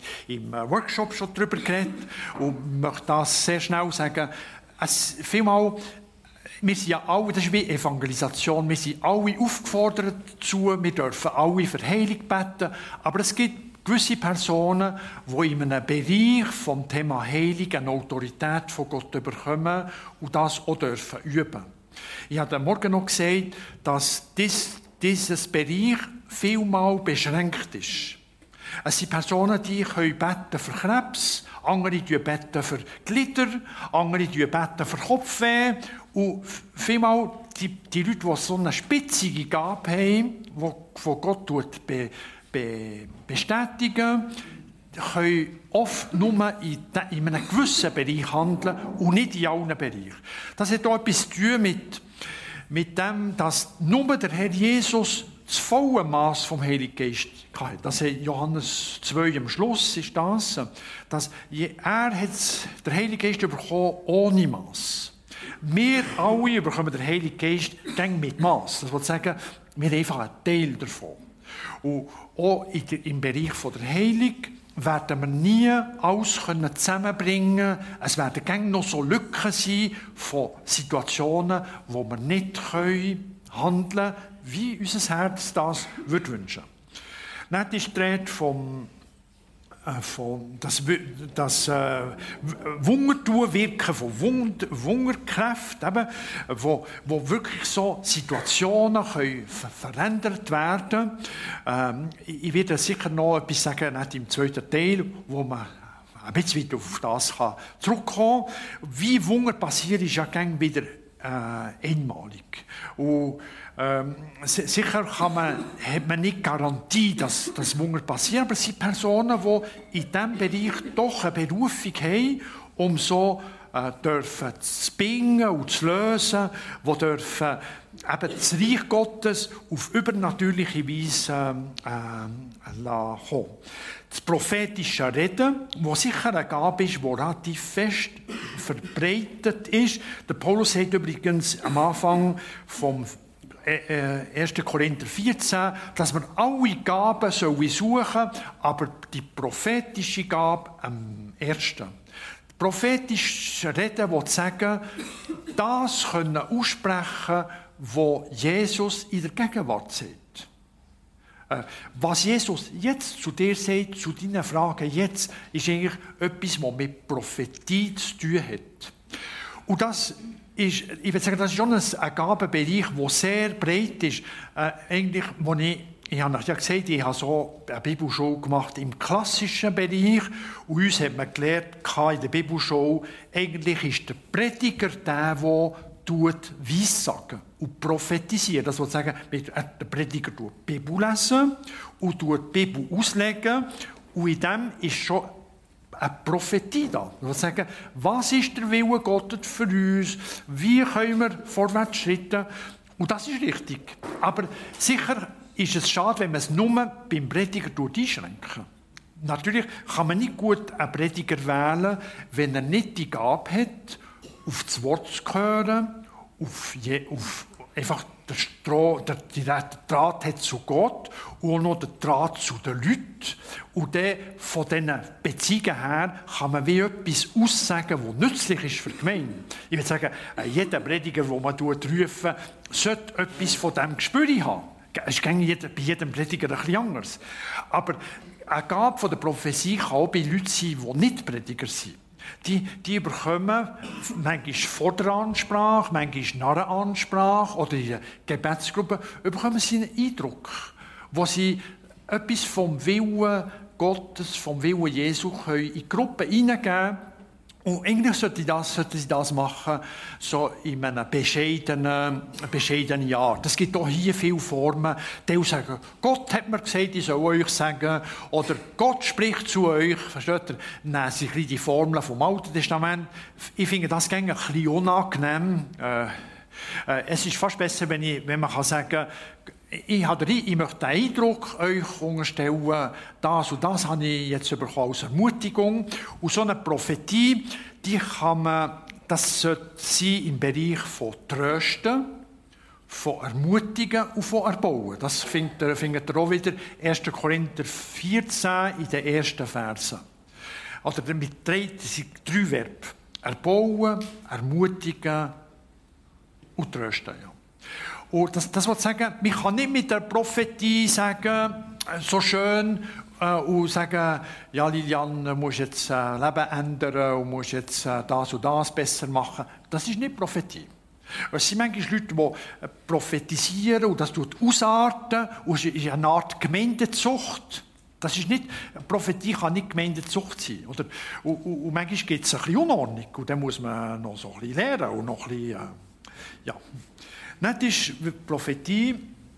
im Workshop schon drüber geredet und möchte das sehr schnell sagen. Es, vielmal, wir sind ja alle, das ist wie Evangelisation, wir sind alle aufgefordert dazu, wir dürfen alle für Heilung beten, aber es gibt gewisse Personen, die in einem Bereich vom Thema Heilung eine Autorität von Gott bekommen und das auch dürfen üben. Ich habe Morgen noch gesagt, dass dies, dieses Bereich vielmal beschränkt ist. Es sind Personen, die können beten für Krebs, andere beten für Glieder, andere beten für Kopfweh. Und vielmal die, die Leute, die so eine spitzige Gabe haben, die von Gott be, be, bestätigen, können oft nur in, in einem gewissen Bereich handeln und nicht in allen Bereichen. Das hat auch etwas zu tun mit, mit dem, dass nur der Herr Jesus das volle Maß vom Heiligen Geist hatte. Das ist Johannes zwei am Schluss, ist das. Dass er hat den Heiligen Geist bekommen ohne Maß. Wir alle bekommen den Heiligen Geist mit Maß. Das will sagen, wir haben einfach einen Teil davon. Und auch in der, im Bereich von der Heilung werden wir nie alles zusammenbringen können. Es werden gerne noch so Lücken sein von Situationen, wo wir nicht können handeln können, wie unser Herz das würde wünschen. Dann ist die Rede vom, äh, von das, das äh, Wungertun-Wirken von Wund, Wungerkräften, eben, wo, wo wirklich so Situationen können ver verändert werden. Ähm, ich werde sicher noch etwas sagen nicht im zweiten Teil, wo man ein bisschen weiter auf das kann zurückkommen kann. Wie Wunder passiert, ist ja gerne wieder äh, einmalig. Und Ähm, sicher kann man, hat man nicht Garantie, dass das Wunder passiert, aber es sind Personen, die in diesem Bereich doch eine Berufung haben, um so äh, dürfen zu bingen und zu lösen, die dürfen eben das Reich Gottes auf übernatürliche Weise äh, äh, kommen. Das prophetische Reden, das sicher eine Gabe ist, die relativ fest verbreitet ist. Der Paulus sagt übrigens am Anfang vom erster Korinther vierzehn, dass wir alle Gaben suchen sollen, aber die prophetische Gabe am ersten. Prophetische Reden will sagen, das können aussprechen, was Jesus in der Gegenwart sagt. Was Jesus jetzt zu dir sagt, zu deinen Fragen jetzt, ist eigentlich etwas, was mit Prophetie zu tun hat. Und das ist, ich würde sagen, das ist schon ein Gabenbereich, der sehr breit ist. Äh, eigentlich, wo ich, ich habe ja gesagt, ich habe so eine Bibelschule gemacht im klassischen Bereich. Und uns hat man gelernt, in der Bibelschule, eigentlich ist der Prediger der, der tut Weissagen und prophetisiert. Das will sagen, der Prediger tut die Bibel lesen und tut die Bibel auslegen. Und in dem ist schon eine Prophetie da. Ich will sagen, was ist der Wille Gottes für uns? Wie können wir vorwärts schritten? Und das ist richtig. Aber sicher ist es schade, wenn man es nur beim Prediger einschränken. Natürlich kann man nicht gut einen Prediger wählen, wenn er nicht die Gabe hat, auf das Wort zu hören, auf, je, auf einfach der, Stra der, der Draht hat zu Gott und noch der Draht zu den Leuten. Und dann, von diesen Beziehungen her kann man wie etwas aussagen, das nützlich ist für die Gemeinde. Ich würde sagen, jeder Prediger, den man rufen, sollte etwas von diesem Gespür haben. Es ist bei jedem Prediger ein bisschen anders. Aber eine Gabe von der Prophetie kann auch bei Leuten sein, die nicht Prediger sind. Die, die bekommen manchmal vor der Ansprache, manchmal nach der Ansprache oder in der Gebetsgruppe, bekommen sie einen Eindruck, wo sie etwas vom Willen Gottes, vom Willen Jesu können in die Gruppe hineingeben. Und eigentlich sollte, das, sollte sie das machen, so in einer bescheidenen, bescheidenen Art. Es gibt auch hier viele Formen, die sagen, Gott hat mir gesagt, ich soll euch sagen, oder Gott spricht zu euch, versteht ihr? Nehmen Sie die Formeln vom Alten Testament. Ich finde das ein bisschen unangenehm. Äh, äh, es ist fast besser, wenn, ich, wenn man kann sagen kann, Ich, habe, ich möchte den Eindruck euch unterstellen, das und das habe ich jetzt bekommen als Ermutigung. Und so eine Prophetie, die kann man das sollte sein im Bereich von Trösten, von Ermutigen und von Erbauen. Das findet ihr, findet ihr auch wieder erster Korinther vierzehn in den ersten Versen. Oder mit drei, das sind drei Verben. Erbauen, ermutigen und trösten. Ja. Und das, das will sagen, man kann nicht mit der Prophetie sagen, so schön, äh, und sagen, ja Lilian, du musst jetzt äh, Leben ändern und musst jetzt äh, das und das besser machen. Das ist nicht Prophetie. Es sind manchmal Leute, die prophetisieren und das tut ausarten und es ist eine Art Gemeindezucht. Das ist nicht, Prophetie kann nicht Gemeindezucht sein. Oder, und, und, und manchmal gibt es ein bisschen Unordnung und dann muss man noch so ein bisschen lernen und noch ein bisschen, äh, ja. Nicht ist Prophetie,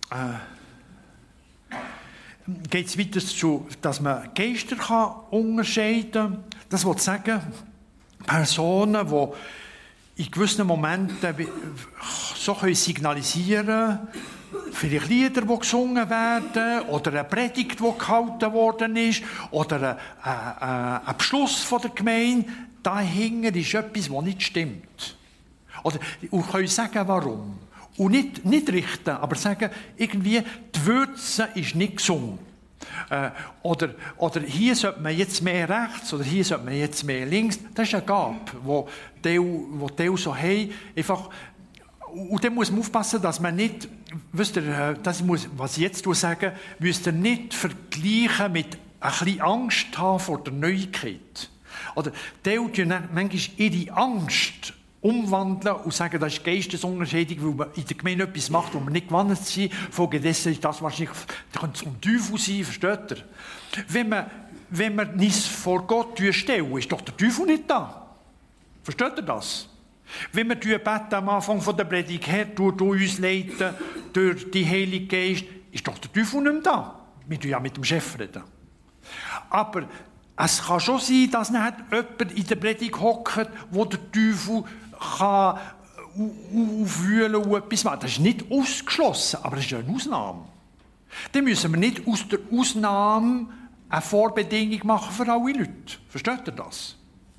äh, geht es weiter dazu, dass man Geister kann unterscheiden kann. Das will sagen, Personen, die in gewissen Momenten so können signalisieren, vielleicht Lieder, die gesungen werden, oder eine Predigt, die gehalten worden ist, oder ein, ein, ein Beschluss von der Gemeinde. Dahinter ist etwas, das nicht stimmt. Oder, und können sagen, warum. Und nicht, nicht richten, aber sagen, irgendwie, die Würze ist nicht gesungen. Äh, oder, oder hier sollte man jetzt mehr rechts, oder hier sollte man jetzt mehr links. Das ist eine Gabe, die die so haben. Einfach, und dann muss man aufpassen, dass man nicht, wisst ihr, das muss, was ich jetzt sage, müsst ihr nicht vergleichen mit ein bisschen Angst haben vor der Neuigkeit. Oder die manchmal ihre Angst umwandeln und sagen, das ist Geistesunterscheidung, weil man in der Gemeinde etwas macht, wo man nicht gewandt sind. Folgedessen ist das wahrscheinlich, da könnte es um Teufel sein, versteht ihr? Wenn man, wenn man nichts vor Gott stellen, ist doch der Teufel nicht da. Versteht ihr das? Wenn wir beten am Anfang von der Predigt her, durch uns leiten, durch die Heilige Geist, ist doch der Teufel nicht mehr da. Wir reden ja mit dem Chef reden. Aber es kann schon sein, dass nicht jemand in der Predigt hockt, wo der Teufel kann aufwühlen und etwas machen. Das ist nicht ausgeschlossen, aber es ist eine Ausnahme. Dann müssen wir nicht aus der Ausnahme eine Vorbedingung machen für alle Leute. Versteht ihr das?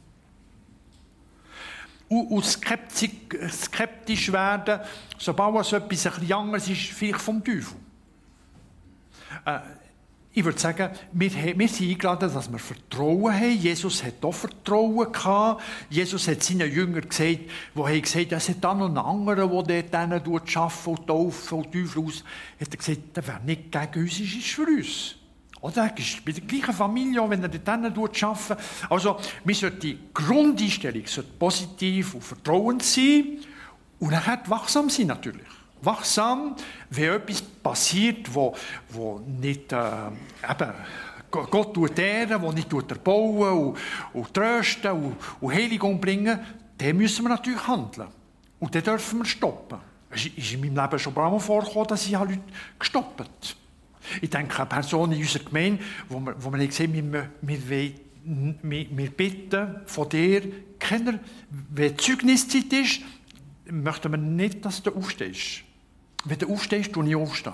Und skeptisch werden, sobald es etwas ein bisschen anderes ist, vielleicht vom Teufel. Äh, Ich würde sagen, wir, wir sind eingeladen, dass wir Vertrauen haben. Jesus hat auch Vertrauen gehabt. Jesus hat seinen Jüngern gesagt, die haben gesagt, es hat da noch einen anderen, der denen arbeiten und taufen und Teufel aus. Hat er gesagt, der wäre nicht gegen uns, ist für uns. Oder er ist bei der gleichen Familie, wenn er denen arbeitet. Also, wir sollten die Grundeinstellung sollte positiv und vertrauend sein und dann wachsam sein natürlich. Wachsam, wenn etwas passiert, wo, wo nicht äh, eben, Gott tut ehren, wo nicht tut erbauen und, und trösten und, und Heiligung bringen, dann müssen wir natürlich handeln. Und dann dürfen wir stoppen. Es ist in meinem Leben schon ein paar Mal vorgekommen, dass ich Leute gestoppt habe. Ich denke an Personen in unserer Gemeinde, wo wir, wo wir gesagt haben, wir, wir, wir, wir bitten von dir, Kinder, wenn Zeugniszeit ist, möchten wir nicht, dass du aufstehst. Wenn du aufstehst, tue ich aufstehen.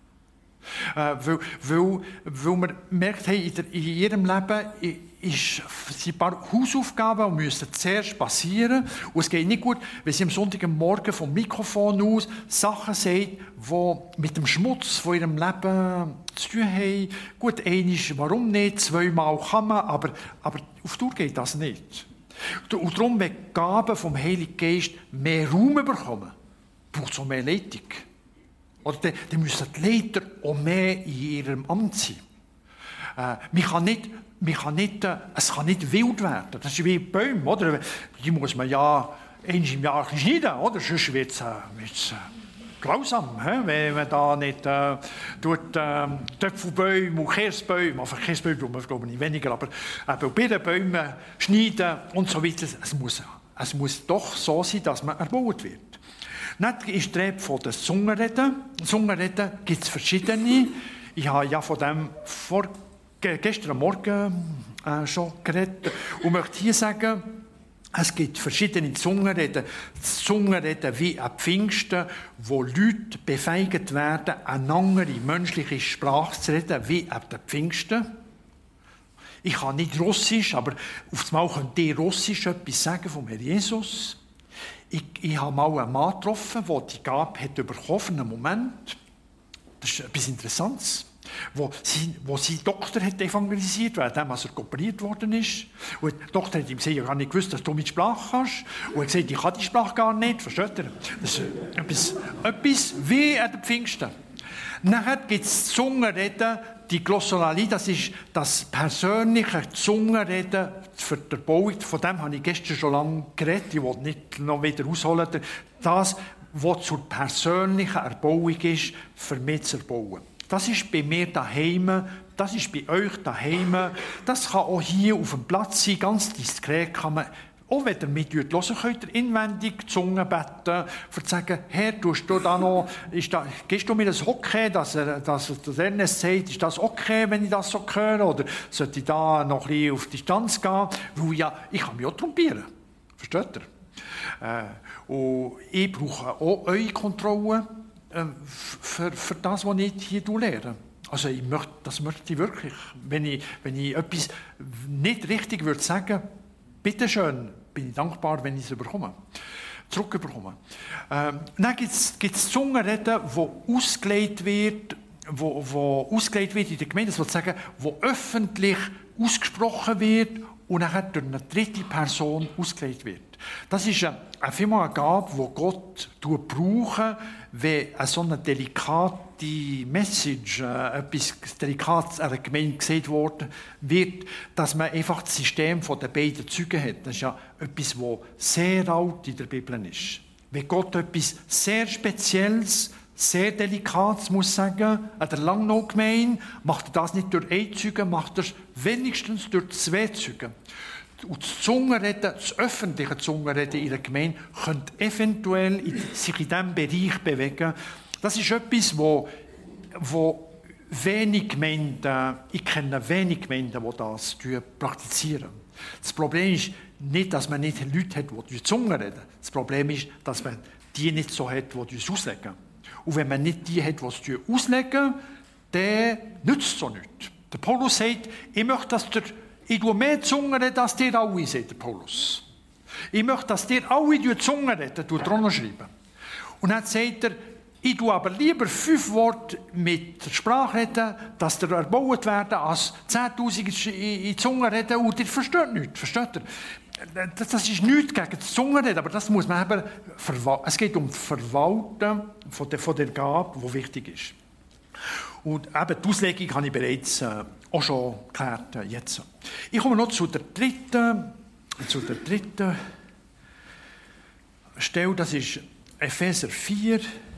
Äh, weil, weil, weil man merkt, hey, in, der, in ihrem Leben ist, sind ein paar Hausaufgaben, die müssen zuerst passieren. Und es geht nicht gut, wenn sie am Sonntagmorgen vom Mikrofon aus Sachen sagt, die mit dem Schmutz von ihrem Leben zu tun haben. Gut, einmal, warum nicht? Zweimal kann man, aber, aber auf Tour geht das nicht. Und darum, wenn die Gaben vom Heiligen Geist mehr Raum bekommen, braucht es auch mehr Leitung. Oder dann, dann müssen die Leiter auch mehr in ihrem Amt sein. Äh, man kann nicht, man kann nicht, äh, es kann nicht wild werden. Das ist wie Bäume, oder? Die muss man ja einmal im Jahr schneiden, oder? Sonst wird es äh, äh, grausam, he? Wenn man da nicht äh, tut, äh, Töpfelbäume und Kirsbäume, also Kirsbäume tut man glaube ich weniger, aber äh, Birnenbäume schneiden und so weiter. Es muss, es muss doch so sein, dass man erbaut wird. Nicht ist die Rede von den Zungenreden. Zungenreden gibt es verschiedene. Ich habe ja von dem vor, gestern Morgen äh, schon geredet und möchte hier sagen, es gibt verschiedene Zungenreden. Zungenreden wie an Pfingsten, wo Leute befähigt werden, eine andere menschliche Sprache zu reden, wie an den Pfingsten. Ich kann nicht Russisch, aber auf einmal könnt ihr Russisch etwas sagen vom Herrn Jesus. ich, ich habe mal einen Mann getroffen, der die Gabe hat bekommen für einen Moment. Das ist etwas Interessantes. Wo sie, wo sie Doktor hat evangelisiert, während er operiert worden ist. Und der Doktor hat ihm gesagt, ich habe gar nicht gewusst, dass du mit Sprache kannst. Und er hat gesagt, ich kann die Sprache gar nicht, versteht ihr? Das ist etwas, etwas wie an den Pfingsten. Nachher gibt es Zungenreden, die Glossolalie, das ist das persönliche Zungenreden für die Erbauung. Von dem habe ich gestern schon lange geredet, ich will nicht noch wieder ausholen. Das, was zur persönlichen Erbauung ist, für mich zu erbauen. Das ist bei mir daheim, das ist bei euch daheim, das kann auch hier auf dem Platz sein, ganz diskret kann man, auch wenn ihr mit hören könnt ihr inwendig die Zunge beten, um zu sagen, Herr, tust du da noch, ist da, gibst du mir das okay, dass, er, dass der Ernest sagt, ist das okay, wenn ich das so höre, oder sollte ich da noch ein bisschen auf Distanz gehen, weil ja, ich kann mich auch trompieren, versteht ihr? Äh, und ich brauche auch eure Kontrolle, Für, für das, was ich hier lehre. Also ich möchte, das möchte ich wirklich. Wenn ich, wenn ich etwas nicht richtig würde sagen, bitteschön, bin ich dankbar, wenn ich es bekomme, zurückbekomme. Ähm, dann gibt es Zungenreden, wo ausgelegt wird, wo, wo ausgelegt wird in der Gemeinde, das will sagen, wo öffentlich ausgesprochen wird und nachher durch eine dritte Person ausgelegt wird. Das ist eine, eine, eine Gabe, die Gott braucht, wenn eine so eine delikate Message, äh, etwas Delikates an der Gemeinde gesagt worden wird, dass man einfach das System der beiden Zeugen hat. Das ist ja etwas, das sehr alt in der Bibel ist. Wenn Gott etwas sehr Spezielles, sehr Delikates muss sagen, an der Langnau-Gemeinde, macht er das nicht durch einen Zeugen, macht er es wenigstens durch zwei Zeugen. Und das Zungenreden, das öffentliche Zungenreden in der Gemeinde, könnte eventuell in, sich in diesem Bereich bewegen. Das ist etwas, wo, wo wenig Gemeinden, ich kenne wenig Gemeinden, die das praktizieren. Das Problem ist nicht, dass man nicht Leute hat, die die Zunge reden. Das Problem ist, dass man die nicht so hat, die es auslegen. Und wenn man nicht die hat, die es auslegen, dann nützt es so nichts. Der Paulus sagt, ich möchte, dass der Ich tue mehr Zungen reden, als ihr alle, sagt der Paulus. Ich möchte, dass ihr alle die Zungen reden, tut er auch noch schreiben. Und dann sagt er, ich tue aber lieber fünf Worte mit der Sprache reden, dass ihr erbaut werden, als zehntausend in Zungen reden und ihr versteht nichts. Versteht ihr? Das ist nichts gegen das Zungenreden, aber das muss man eben verwalten. Es geht um das Verwalten von der, von der Gabe, die wichtig ist. Und eben die Auslegung habe ich bereits äh, auch schon geklärt, äh, jetzt. Ich komme noch zu der dritten, zu der dritten Stelle, das ist Epheser vier.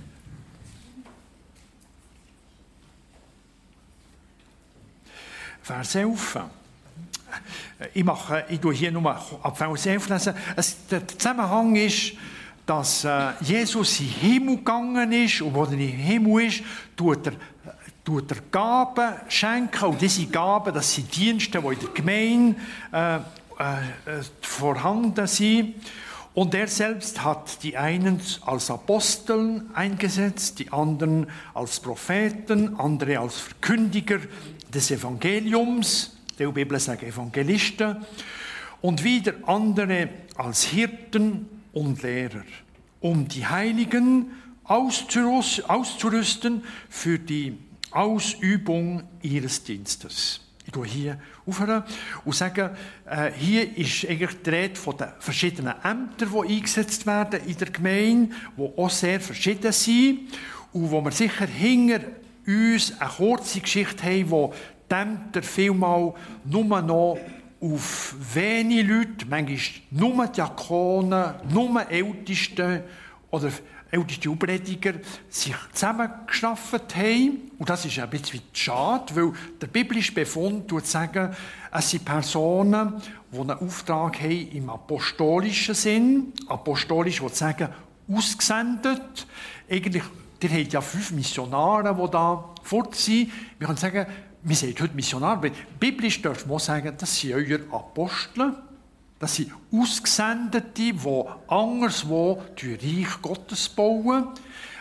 Vers elf. Ich, mache, ich tue hier nur ab Vers elf lesen. Es, der Zusammenhang ist, dass äh, Jesus in den Himmel gegangen ist und wo er in den Himmel ist, tut er tut er Gaben schenken. Und diese Gaben, das sind Dienste, die in der Gemeinde äh, äh, vorhanden sind. Und er selbst hat die einen als Aposteln eingesetzt, die anderen als Propheten, andere als Verkündiger des Evangeliums, die Bibel sagt Evangelisten, und wieder andere als Hirten und Lehrer, um die Heiligen auszurüsten für die Ausübung ihres Dienstes. Ich gehe hier aufhören und sage, äh, hier ist eigentlich die Rede von den verschiedenen Ämtern, die eingesetzt werden in der Gemeinde, die auch sehr verschieden sind und wo wir sicher hinter uns eine kurze Geschichte haben, wo die Ämter vielmal nur noch auf wenige Leute, manchmal nur Diakonen, nur Älteste oder älteste Prediger sich zusammengeschafft haben. Und das ist ein bisschen schade, weil der biblische Befund sagt, es sind Personen, die einen Auftrag haben im apostolischen Sinn. Apostolisch will sagen, ausgesendet. Eigentlich, ihr habt ja fünf Missionare, die da fort sind. Wir können sagen, wir sind heute Missionare, weil biblisch dürfen wir sagen, das sind eure Apostel. Das sind Ausgesendete, die anderswo das Reich Gottes bauen.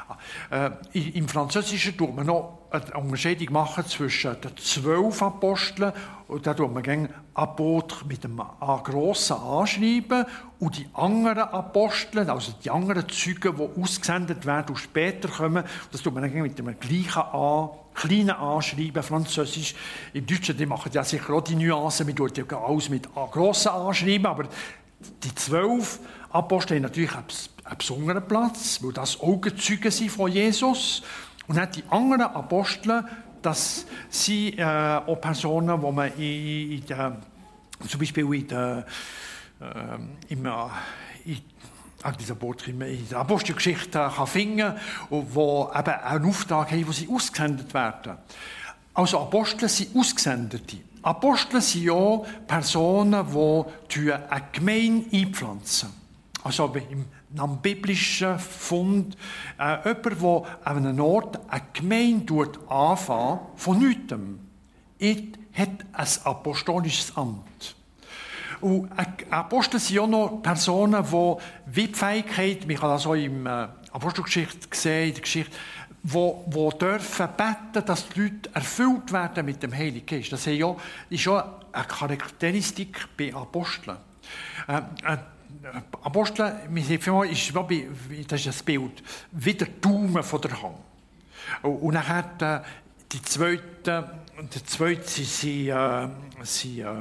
Äh, Im Französischen tut man noch eine Unterscheidung machen zwischen den zwölf Aposteln, und da tut man gerne Apotre mit einem A grossen anschreiben, und die anderen Apostel, also die anderen Zeugen, die ausgesendet werden und später kommen, das tut man dann mit dem gleichen A, kleinen anschreiben, Französisch. Im Deutschen, die machen ja sicher auch die Nuancen, man tut ja alles mit A grossen anschreiben, aber die zwölf Apostel haben natürlich einen besonderen Platz, weil das Augenzeugen sind von Jesus. Und dann die anderen Apostel, das sind äh, auch Personen, die man in, in der, zum Beispiel in der, äh, im, in, in der Apostelgeschichte kann finden kann, die eben einen Auftrag haben, wo sie ausgesendet werden. Also Apostel sind Ausgesendete. Apostel sind ja Personen, die eine Gemeinde einpflanzen. Also im Am biblischen Fund, äh, jemand, der an einem Ort eine Gemeinde anfängt, von nichts, hat ein apostolisches Amt. Und Apostel sind auch noch Personen, die wie die Fähigkeit, man kann das auch in der Apostelgeschichte sehen, in der Geschichte, wo, wo dürfen beten, dass die Leute erfüllt werden mit dem Heiligen Geist. Das ist ja, ist ja eine Charakteristik bei Aposteln. Äh, äh, Apostel, ist, das ist ein Bild, wie der Daumen von der Hand. Und dann hat äh, die zweite, die zweite sie, sie, äh, sie äh,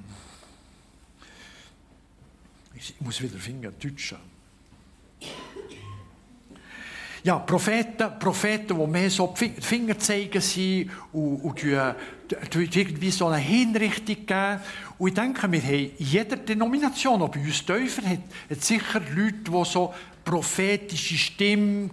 ich muss wieder finden, Deutsche. Ja, Propheten, Propheten, die mehr so Finger zeigen sind und, und, und irgendwie so eine Hinrichtung geben. Und ich denke, wir haben in jeder Denomination, auch bei uns Täufer, hat, hat sicher Leute, die so prophetische Stimme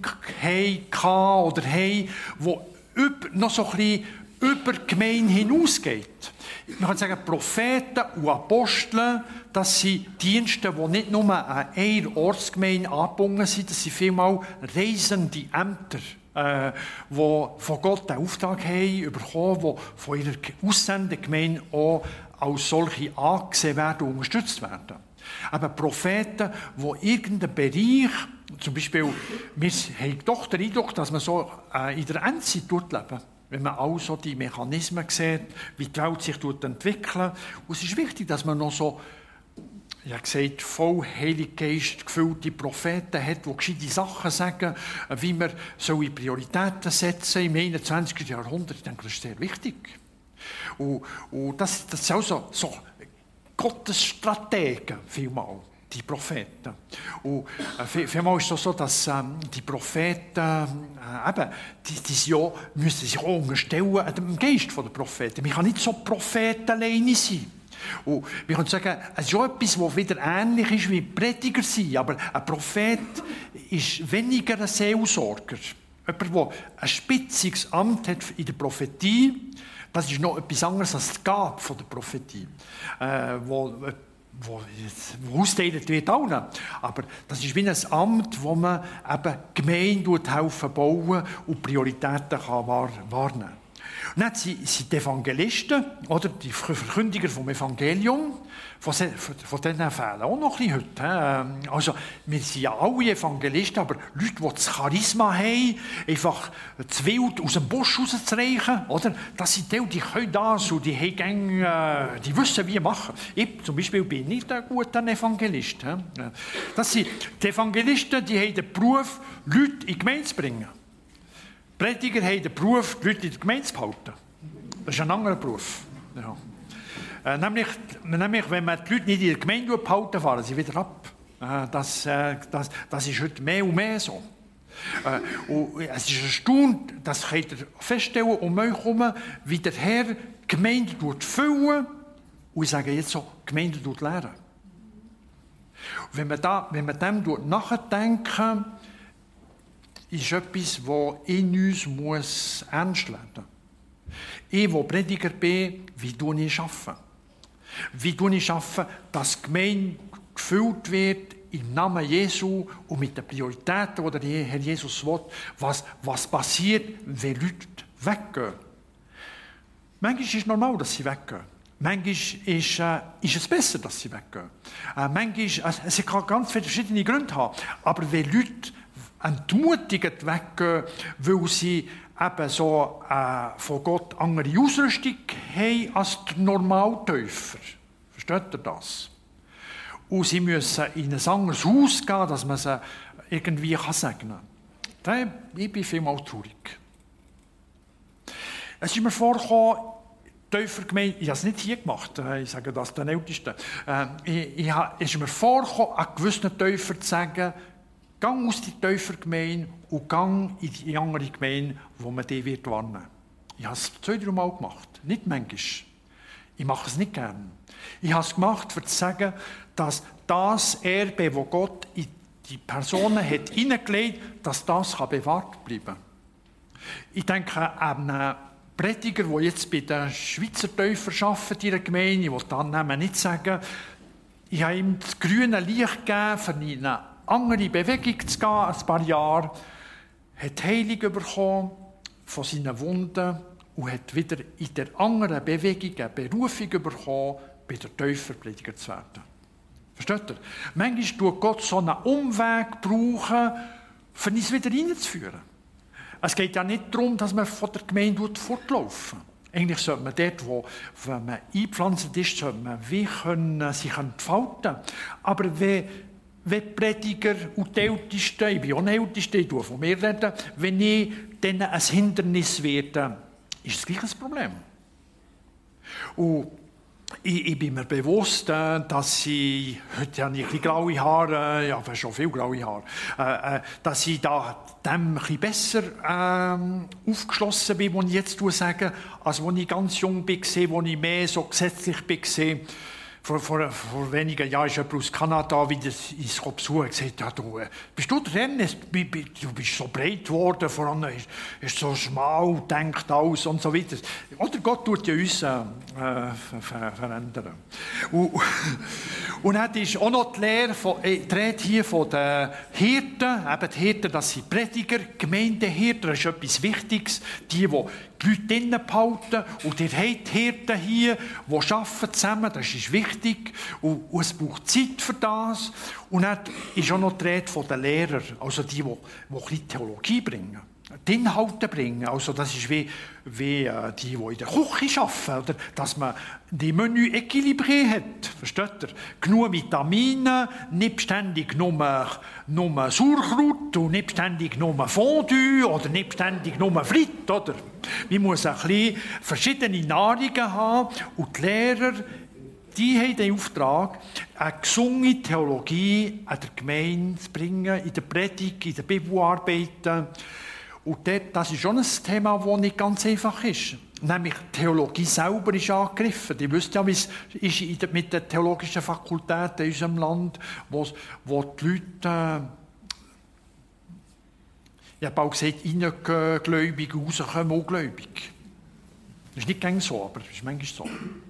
haben oder haben, die über, noch so ein bisschen über die Gemeinde hinausgeht. Man kann sagen, Propheten und Apostel, das sind Dienste, die nicht nur an einer Ortsgemeinde angebunden sind, das sind vielmal reisende Ämter, äh, die von Gott den Auftrag haben, bekommen, die von ihrer Aussendegemeinde auch als solche angesehen werden und unterstützt werden. Aber Propheten, die irgendeinen Bereich, zum Beispiel, wir haben doch den Eindruck, dass man so äh, in der Endzeit leben. Wenn man auch so die Mechanismen sieht, wie die Welt sich entwickelt. Und es ist wichtig, dass man noch so, ich habe gesagt, voll Heiligen Geist gefüllte Propheten hat, die gescheite Sachen sagen, wie man so Prioritäten setzen im einundzwanzigsten Jahrhundert. Ich denke, das ist sehr wichtig. Und, und das, das sind auch so, so Gottesstrategen vielmal, die Propheten. Und äh, vielmal ist es so, dass ähm, die Propheten, äh, eben, die, die ja, müssen sich auch unterstellen an dem Geist der Propheten. Man kann nicht so Propheten alleine sein. Und wir können sagen, es ist auch etwas, das wieder ähnlich ist wie Prediger sein, aber ein Prophet ist weniger ein Seelsorger. Jemand, der ein spitziges Amt hat in der Prophetie, das ist noch etwas anderes als die Gabe der Prophetie, äh, wo, wo, wo ausgeteilt wird allen. Aber das ist wie ein Amt, wo man eben Gemeinde helfen bauen und Prioritäten kann wahrnehmen kann. Und dann sind die Evangelisten, oder die Verkündiger vom Evangelium, von, von denen fehlen auch noch ein bisschen heute. Also, wir sind ja alle Evangelisten, aber Leute, die das Charisma haben, einfach das Wild aus dem Busch rauszureichen, oder? Das sind die, die können das und die, haben, äh, die wissen, wie machen. Ich zum Beispiel bin nicht ein guter Evangelist. Das sind die Evangelisten, die haben den Beruf, Leute in die Gemeinde zu bringen. Prediger haben den Beruf, die Leute in der Gemeinde zu behalten. Das ist ein anderer Beruf. Ja. Äh, nämlich, nämlich, wenn man die Leute nicht in der Gemeinde behalten, fahren sie wieder ab. Äh, das, äh, das, das ist heute mehr und mehr so. Äh, und es ist erstaunt, das könnt ihr feststellen, um euch herum, wie der Herr die Gemeinde füllen und ich sage jetzt so, die Gemeinde lehren. Wenn man, da, wenn man dem nachdenken, ist etwas, das in uns muss ernst werden muss. Ich, der Prediger bin, wie tue ich arbeiten? Wie tue ich arbeiten, dass die Gemeinde gefüllt wird im Namen Jesu und mit den Prioritäten, die der Herr Jesus will, was, was passiert, wenn Leute weggehen. Manchmal ist es normal, dass sie weggehen. Manchmal ist, äh, ist es besser, dass sie weggehen. Äh, manchmal, äh, es kann ganz viele verschiedene Gründe haben. Aber wenn Leute entmutigend weggehen, weil sie eben so äh, von Gott andere Ausrüstung haben als der Normaltäufer. Versteht ihr das? Und sie müssen in ein anderes Haus gehen, dass man sie irgendwie segnen kann. Ich bin vielmal traurig. Es ist mir vorgekommen, Täufergemeinde, ich habe es nicht hier gemacht, ich sage das den Ältesten. Ich, ich, es ist mir vorgekommen, an gewissen Täufern zu sagen, gang aus der Täufergemeinde und gang in die andere Gemeinde, wo man die wird warnen. Ich habe es zwei, drei Mal gemacht, nicht manchmal. Ich mache es nicht gern. Ich habe es gemacht, um zu sagen, dass das Erbe, das Gott in die Personen hat hineingelegt, dass das bewahrt bleiben kann. Ich denke an einen Prediger, der jetzt bei den Schweizer Täufern arbeitet, in der Gemeinde, ich will den Namen nicht sagen, ich habe ihm das grüne Licht gegeben, für eine andere Bewegung zu gehen, ein paar Jahre, hat Heilung bekommen von seinen Wunden und hat wieder in der anderen Bewegung eine Berufung bekommen, bei der Täuferprediger zu werden. Versteht ihr? Manchmal tut Gott so einen Umweg brauchen, um uns wieder reinzuführen. Es geht ja nicht darum, dass man von der Gemeinde fortlaufen. Eigentlich sollte man dort, wo, wo man eingepflanzt ist, sollte man wie können, sich entfalten. Aber wenn, wenn Prediger und die Ältesten, ich bin auch ein Ältester, ich rede von mir reden, wenn ich denen ein Hindernis werde, ist es gleich ein Problem. Und Ich, ich bin mir bewusst, dass ich, heute habe ich ein bisschen graue Haare, ja, schon viel graue Haare, dass ich da dem ein bisschen besser ähm, aufgeschlossen bin, was ich jetzt sage, als als ich ganz jung war, als ich mehr so gesetzlich war. Vor, vor, vor wenigen Jahren ist jemand aus Kanada wieder ins Besuch und gesagt, ja, du, bist du der Ernest? Du bist so breit geworden, vor allem ist, ist so schmal, denkt alles und so weiter. Oder Gott tut ja uns äh, ver verändern. Und, und dann ist auch noch die Lehre, von, äh, die Rede hier von den Hirten, eben die Hirten, das sind Prediger, Gemeindehirten, das ist etwas Wichtiges, die, die die Leute drinnen behalten. Und ihr habt Hirten hier, die arbeiten zusammen, das ist wichtig. Und, und es braucht Zeit für das. Und dann ist auch noch die Rede von den Lehrern, also die, die, die ein bisschen Theologie bringen. Die Inhalte bringen. Also das ist wie, wie äh, die, die in der Küche arbeiten. Oder? Dass man die Menü équilibré hat. Versteht ihr? Genug Vitamine, nicht ständig nur, nur Sauerkraut und nicht ständig nur Fondue oder nicht ständig nur Fritte. Oder? Man muss ein bisschen verschiedene Nahrungen haben. Und die Lehrer, die haben den Auftrag, eine gesunde Theologie an der Gemeinde zu bringen, in der Predigt, in der Bibelarbeiten. Und dort, das ist schon ein Thema, das nicht ganz einfach ist. Nämlich die Theologie selber ist angegriffen. Ihr wisst ja, wie es ist mit den theologischen Fakultäten in unserem Land, wo, wo die Leute, äh, ich habe auch gesagt, reingehen gläubig, rauskommen ungläubig. Das ist nicht gängig so, aber es ist manchmal so.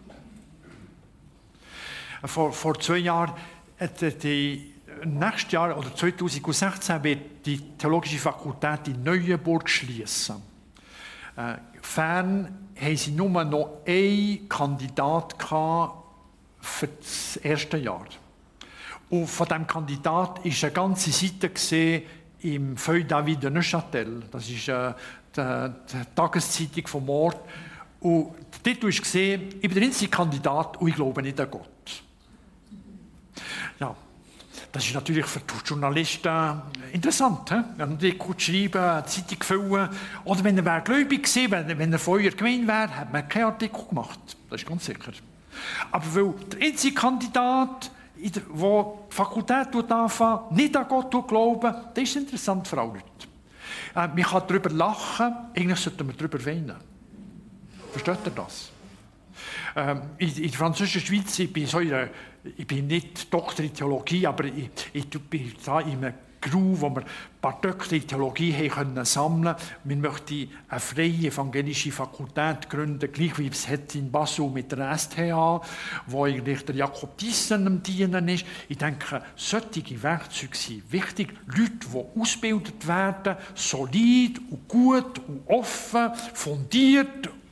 Vor, vor zwei Jahren äh, die Nächstes Jahr, oder zweitausendsechzehn, wird die Theologische Fakultät in Neuenburg schließen. Äh, fern haben sie nur noch einen Kandidat für das erste Jahr. Und von diesem Kandidat war eine ganze Seite gesehen im Feuille David de Neuchâtel. Das ist äh, die, die Tageszeitung vom Ort. Und dort hast du gesehen, ich bin der einzige Kandidat und ich glaube nicht an Gott. Ja. Das ist natürlich für die Journalisten interessant. He? Wenn die gut schreiben, eine Zeitung füllen. Oder wenn er gläubig gewesen wäre, wenn er von eurer Gemeinde wäre, hat man keinen Artikel gemacht. Das ist ganz sicher. Aber weil der einzige Kandidat, der die Fakultät anfängt, nicht an Gott glauben, das ist interessant für alle Leute. Äh, man kann darüber lachen, eigentlich sollten wir darüber weinen. Versteht ihr das? Ähm, in, in der französischen Schweiz, ich bin, so in einer, ich bin nicht Doktor in Theologie, aber ich, ich bin da in einem Crew, wo wir ein paar Doktor in Theologie haben können sammeln. Wir möchten eine freie evangelische Fakultät gründen, gleich wie es hat in Basel mit der S T A, wo eigentlich der Jakob Thyssen am Dienen ist. Ich denke, solche Werkzeuge sind wichtig. Leute, die ausgebildet werden, solid und gut und offen, fundiert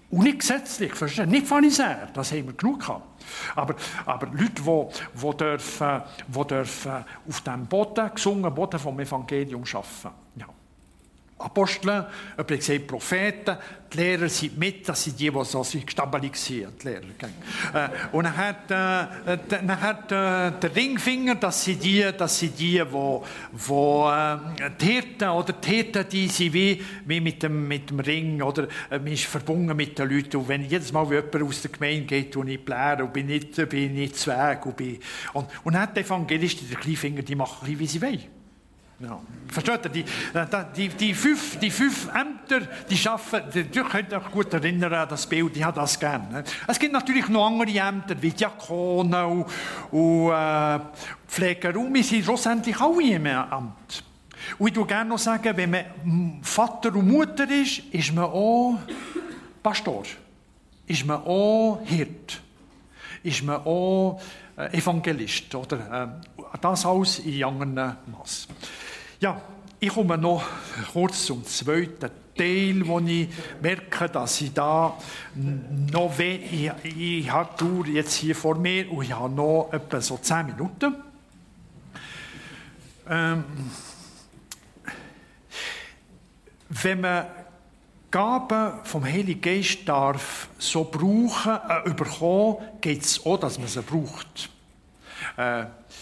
Und nicht gesetzlich, verstehst du? Nicht Pharisäer, das haben wir genug gehabt. Aber, aber Leute, die, die, dürfen, die dürfen auf dem Boden, gesungenen Boden vom Evangelium arbeiten. Ja. Apostel, jemand hat gesagt Propheten, die Lehrer sind mit, das sind die, die so gestabelig sind, die Lehrer. Äh, und dann hat, äh, dann hat äh, der Ringfinger, das sind die, das sind die, wo, wo äh, die Hirten, oder die Hirten, die sind wie, wie mit, dem, mit dem Ring, oder äh, man ist verbunden mit den Leuten. Und wenn jedes Mal jemand aus der Gemeinde geht und ich bläre und bin nicht, bin nicht Zweig und bin... Und, und dann hat der Evangelist, der Kleinfinger, die machen, wie sie wollen. Ja. Versteht ihr? Die, die, die, fünf, die fünf Ämter, die arbeiten, ihr könnt euch gut erinnern an das Bild, ich habe das gerne. Es gibt natürlich noch andere Ämter, wie Diakonen und, und äh, Pfleger. Und wir sind schlussendlich alle im Amt. Und ich würde gerne noch sagen, wenn man Vater und Mutter ist, ist man auch Pastor. Ist man auch Hirt. Ist man auch äh, Evangelist. Oder äh, das alles in anderen Maß. Ja, ich komme noch kurz zum zweiten Teil, wo ich merke, dass ich da noch wenig, ich, ich habe die Tour jetzt hier vor mir und ich habe noch etwa so zehn Minuten. Ähm, wenn man Gaben vom Heiligen Geist darf so brauchen, äh, überkommen, geht es auch, dass man sie braucht. Äh,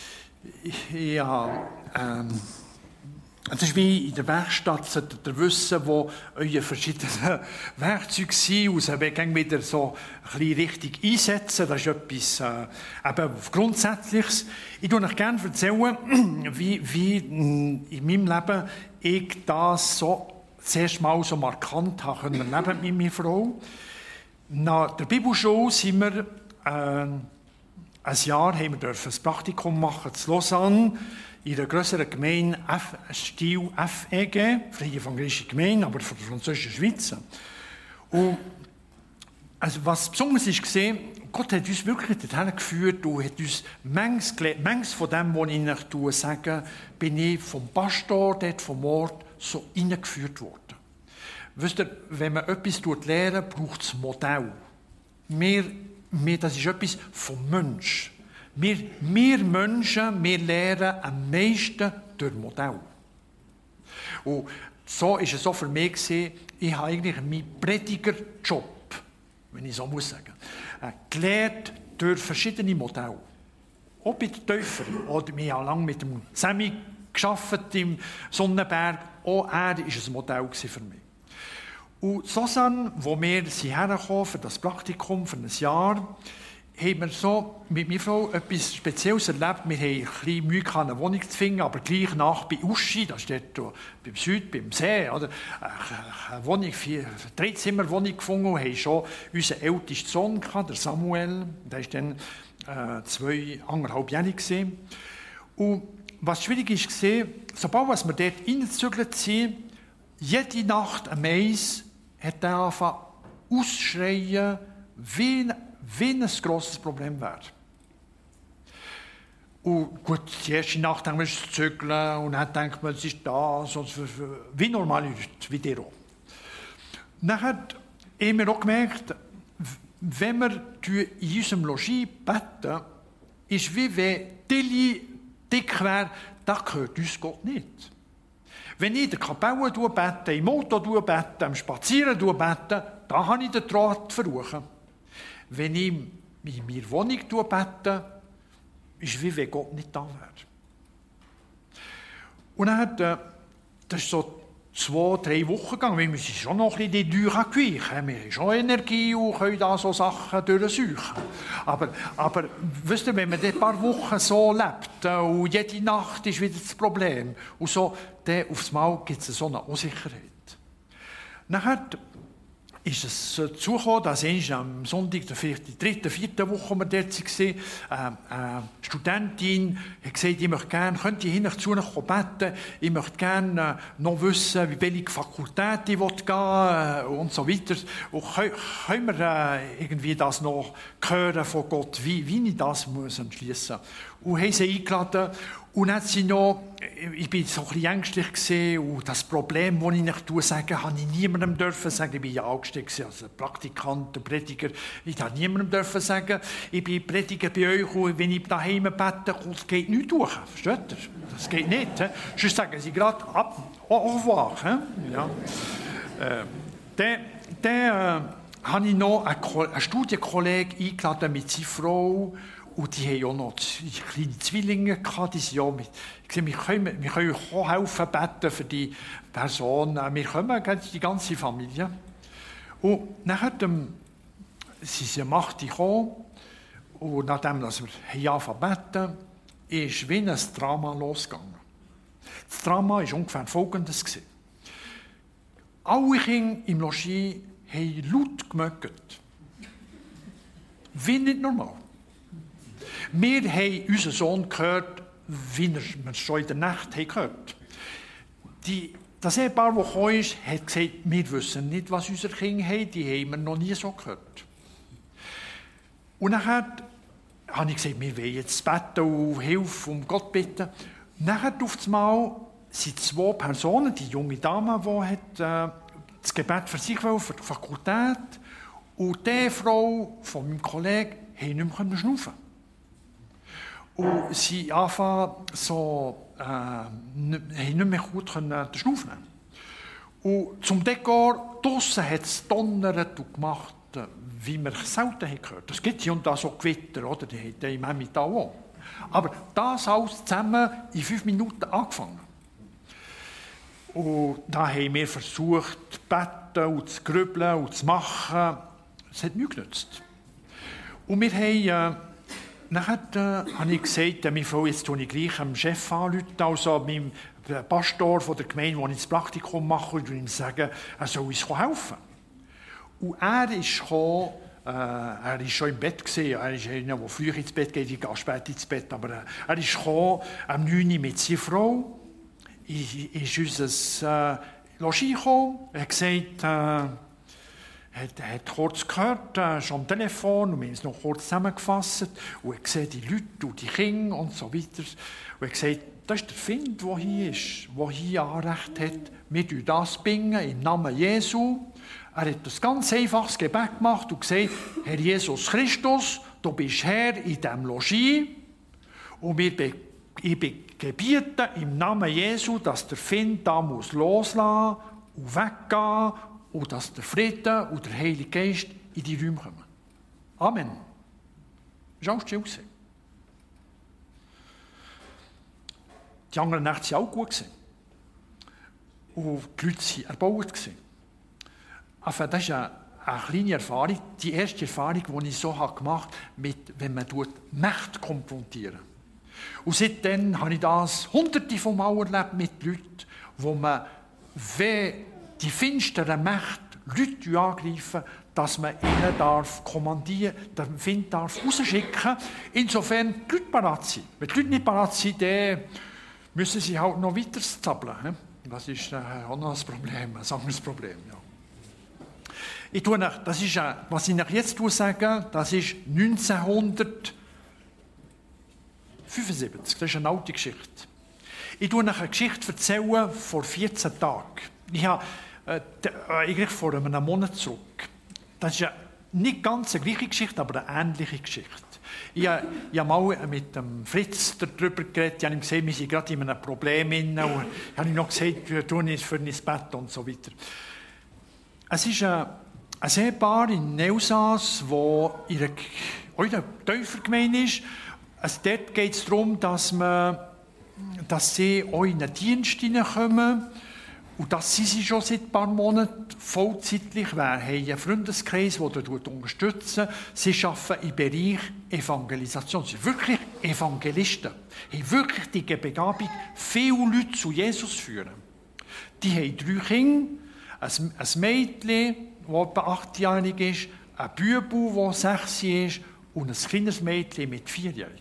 ja, ähm, das ist wie in der Werkstatt, solltet ihr wissen, wo eure verschiedenen Werkzeuge sind, und sie wieder so ein bisschen richtig einsetzen. Das ist etwas äh, eben Grundsätzliches. Ich erzähle euch gerne erzählen, wie, wie in meinem Leben ich das so zuerst mal so markant habe können leben mit meiner Frau. Nach der Bibelschule sind wir äh, ein Jahr haben wir dürfen ein Praktikum machen in Lausanne, in einer grösseren Gemeinde, F, Stil F E G, Freie Evangelische Gemeinde, aber von der französischen Schweiz. Und also was besonders ist gesehen, Gott hat uns wirklich dorthin geführt und hat uns manches gelernt. Manches von dem, was ich Ihnen sage, bin ich vom Pastor dort vom Ort so hineingeführt worden. Wisst ihr, wenn man etwas lernt, braucht es Modell. Wir, wir, das ist etwas vom Mensch. Wir, wir Menschen, wir lernen am meisten durch Modell. Und so ist es so für mich gewesen, ich habe eigentlich meinen Predigerjob, wenn ich so muss sagen, gelernt durch verschiedene Modelle. Auch bei den Täufern. Oder wir haben lange mit dem Sammy gearbeitet im Sonnenberg. Auch er war ein Modell für mich. Und Lausanne, wo wir hergekommen für das Praktikum für ein Jahr, haben wir so mit meiner Frau etwas Spezielles erlebt. Wir hatten ein bisschen Mühe, eine Wohnung zu finden, aber gleich nach bei Uschi, das steht da beim Süd, beim See, oder? Eine Wohnung, eine Dreizimmerwohnung gefunden und haben schon unseren ältesten Sohn gehabt, der Samuel. Der war dann äh, zwei, anderthalbjährig gewesen. Und was schwierig ist, war, sobald wir dort reingezügelt sind, jede Nacht am Eis hat er angefangen auszuschreien, wie, wie ein grosses Problem wäre. Und gut, die erste Nacht haben wir es zügeln und dann denkt man, es ist das, wie normale Leute, wie die auch. Dann haben wir auch gemerkt, wenn wir in unserem Logis beten, ist wie wenn Tilly dick wäre, das gehört uns Gott nicht. Wenn ich in der Kapelle bete, im Auto bete, am Spazieren bete, dann habe ich den Draht verruchen. Wenn ich in meiner Wohnung bete, ist es wie wenn Gott nicht da wäre. Und dann hat, äh, das ist so zwei, drei Wochen gegangen, wir müssen schon noch ein bisschen durchgeweichen. Wir haben schon Energie und können da so Sachen durchsuchen. Aber, aber wisst ihr, wenn man ein paar Wochen so lebt äh, und jede Nacht ist wieder das Problem, und so, dann aufs Mal gibt es so eine Unsicherheit. Nachher ist es dazu gekommen, dass am Sonntag, der dritten, vierten Woche, wo wir dort waren, eine Studentin hat gesagt, ich möchte gerne, könnt ihr hinten zu noch beten, ich möchte gerne noch wissen, wie welche Fakultät ich gehen will und so weiter. Und können wir irgendwie das noch hören von Gott, wie, wie ich das muss entschließen muss. Und haben sie eingeladen. Und dann sind noch, ich war so ein bisschen ängstlich gewesen, und das Problem, das ich nicht sage, habe ich niemandem dürfen sagen. Ich war ja angestellt als Praktikant, Prediger. Ich habe niemandem dürfen sagen, ich bin Prediger bei euch, und wenn ich daheim bete, das geht nicht durch. Versteht ihr? Das geht nicht. He? Sonst sagen sie gerade ab, au revoir. He? Ja. Äh, dann dann äh, habe ich noch einen, einen Studienkollegen eingeladen mit seiner Frau. Und die haben auch noch kleine Zwillinge gehabt. Die sind ja mit, ich sage, wir können, wir können auch helfen beten für die Person. Wir kommen, die ganze Familie. Und nachher ähm, sind sie um acht Uhr gekommen. Und nachdem wir angefangen zu beten, ist wie ein Drama losgegangen. Das Drama war ungefähr folgendes. Alle Kinder im Logis haben laut gemöckert. Wie nicht normal. Wir haben unseren Sohn gehört, wie wir es schon in der Nacht haben gehört. Die, das Ehepaar, das gekommen ist, hat gesagt, wir wissen nicht, was unsere Kinder haben, die haben wir noch nie so gehört. Und dann habe ich gesagt, wir wollen jetzt beten und Hilfe um Gott bitten. Und dann auf einmal sind zwei Personen, die junge Dame, die hat, äh, das Gebet für sich wollte, für die Fakultät, und die Frau von meinem Kollegen haben nicht mehr schnaufen. Und sie anfangen so, äh, haben nicht mehr gut den Schnuff nehmen. Und zum Dekor, draussen hat es donnert und gemacht, wie wir selten haben gehört. Das gibt hier und da so Gewitter, oder? Die haben im Emmental auch. Aber das alles zusammen in fünf Minuten angefangen. Und da haben wir versucht, zu beten und zu grübeln und zu machen. Es hat nichts genützt. Und wir haben... Äh, Nachher äh, habe ich gesagt, äh, meine Frau, jetzt tue ich gleich dem Chef anrufen, also meinem Pastor von der Gemeinde, wo ich das Praktikum mache, und ihm sagen, er soll uns helfen. Und er ist gekommen, äh, er war schon im Bett gewesen, er ist einer, der früh ins Bett geht, ich gehe spät ins Bett, aber äh, er ist gekommen, am neun Uhr mit seiner Frau, ist unser äh, Logis gekommen, er hat gesagt, äh, Er hat, hat kurz gehört, äh, schon am Telefon, und wir haben es noch kurz zusammengefasst. Und er sieht die Leute und die Kinder und so weiter. Und er sagt, das ist der Find, der hier ist, der hier Anrecht hat. Wir tun das bingen im Namen Jesu. Er hat das ganz einfaches Gebet gemacht und gesagt, Herr Jesus Christus, du bist Herr in diesem Logis. Und wir be ich gebiete im Namen Jesu, dass der Find da muss loslassen und weggehen, und dass der Frieden und der Heilige Geist in die Räume kommen. Amen. Das war auch still. Die anderen Nächte waren auch gut. Und die Leute waren erbaut. Also das ist eine, eine kleine Erfahrung, die erste Erfahrung, die ich so gemacht habe, mit, wenn man Mächte konfrontieren. Und seitdem habe ich das hunderte von Mal erlebt mit Leuten, wo man, wenn die finsteren Mächte Leute angreifen, dass man ihnen darf kommandieren, den Find darf rausschicken, insofern die Leute parat sind. Wenn die Leute nicht parat sind, dann müssen sie halt noch weiter zappeln. Das ist auch noch ein Problem, ein anderes Problem. Ja. Ich tue noch, das ist, was ich euch jetzt sage, das ist neunzehnhundertfünfundsiebzig. Das ist eine alte Geschichte. Ich erzähle euch eine Geschichte erzählen vor vierzehn Tagen. Ich habe äh, eigentlich vor einem Monat zurück. Das ist ja nicht ganz eine gleiche Geschichte, aber eine ähnliche Geschichte. Ich habe, ich habe mal mit dem Fritz darüber geredet. Ich habe ihm gesagt, wir sind gerade in einem Problem. Und ich habe ihm noch gesagt, wir tun es für ein Bett und so weiter. Es ist ein, ein Ehepaar in Elsass, das in einer Täufergemeinde ist. Also dort geht es darum, dass, man, dass sie auch in einen Dienst hineinkommen. Und das sind sie schon seit ein paar Monaten vollzeitlich. Wir haben einen Freundeskreis, der dort unterstützen. Sie arbeiten im Bereich Evangelisation. Sie sind wirklich Evangelisten. Sie haben wirklich die Begabung, viele Leute zu Jesus zu führen. Die haben drei Kinder, ein Mädchen, das etwa achtjährig ist, ein Bübel, der sechs ist, und ein kleines Mädchen mit vierjährig.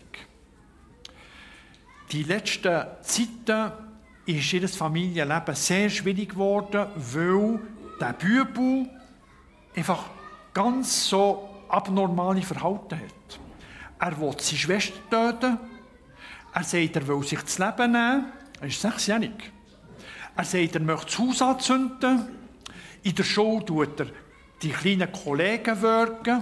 Die letzten Zeiten ist ihr Familienleben sehr schwierig geworden, weil der Bübel einfach ganz so abnormale Verhalten hat. Er will seine Schwester töten, Er sagt, er will sich das Leben nehmen. Er ist sechsjährig. Er sagt, er möchte das Haus anzünden. In der Schule tut er die kleinen Kollegen würgen.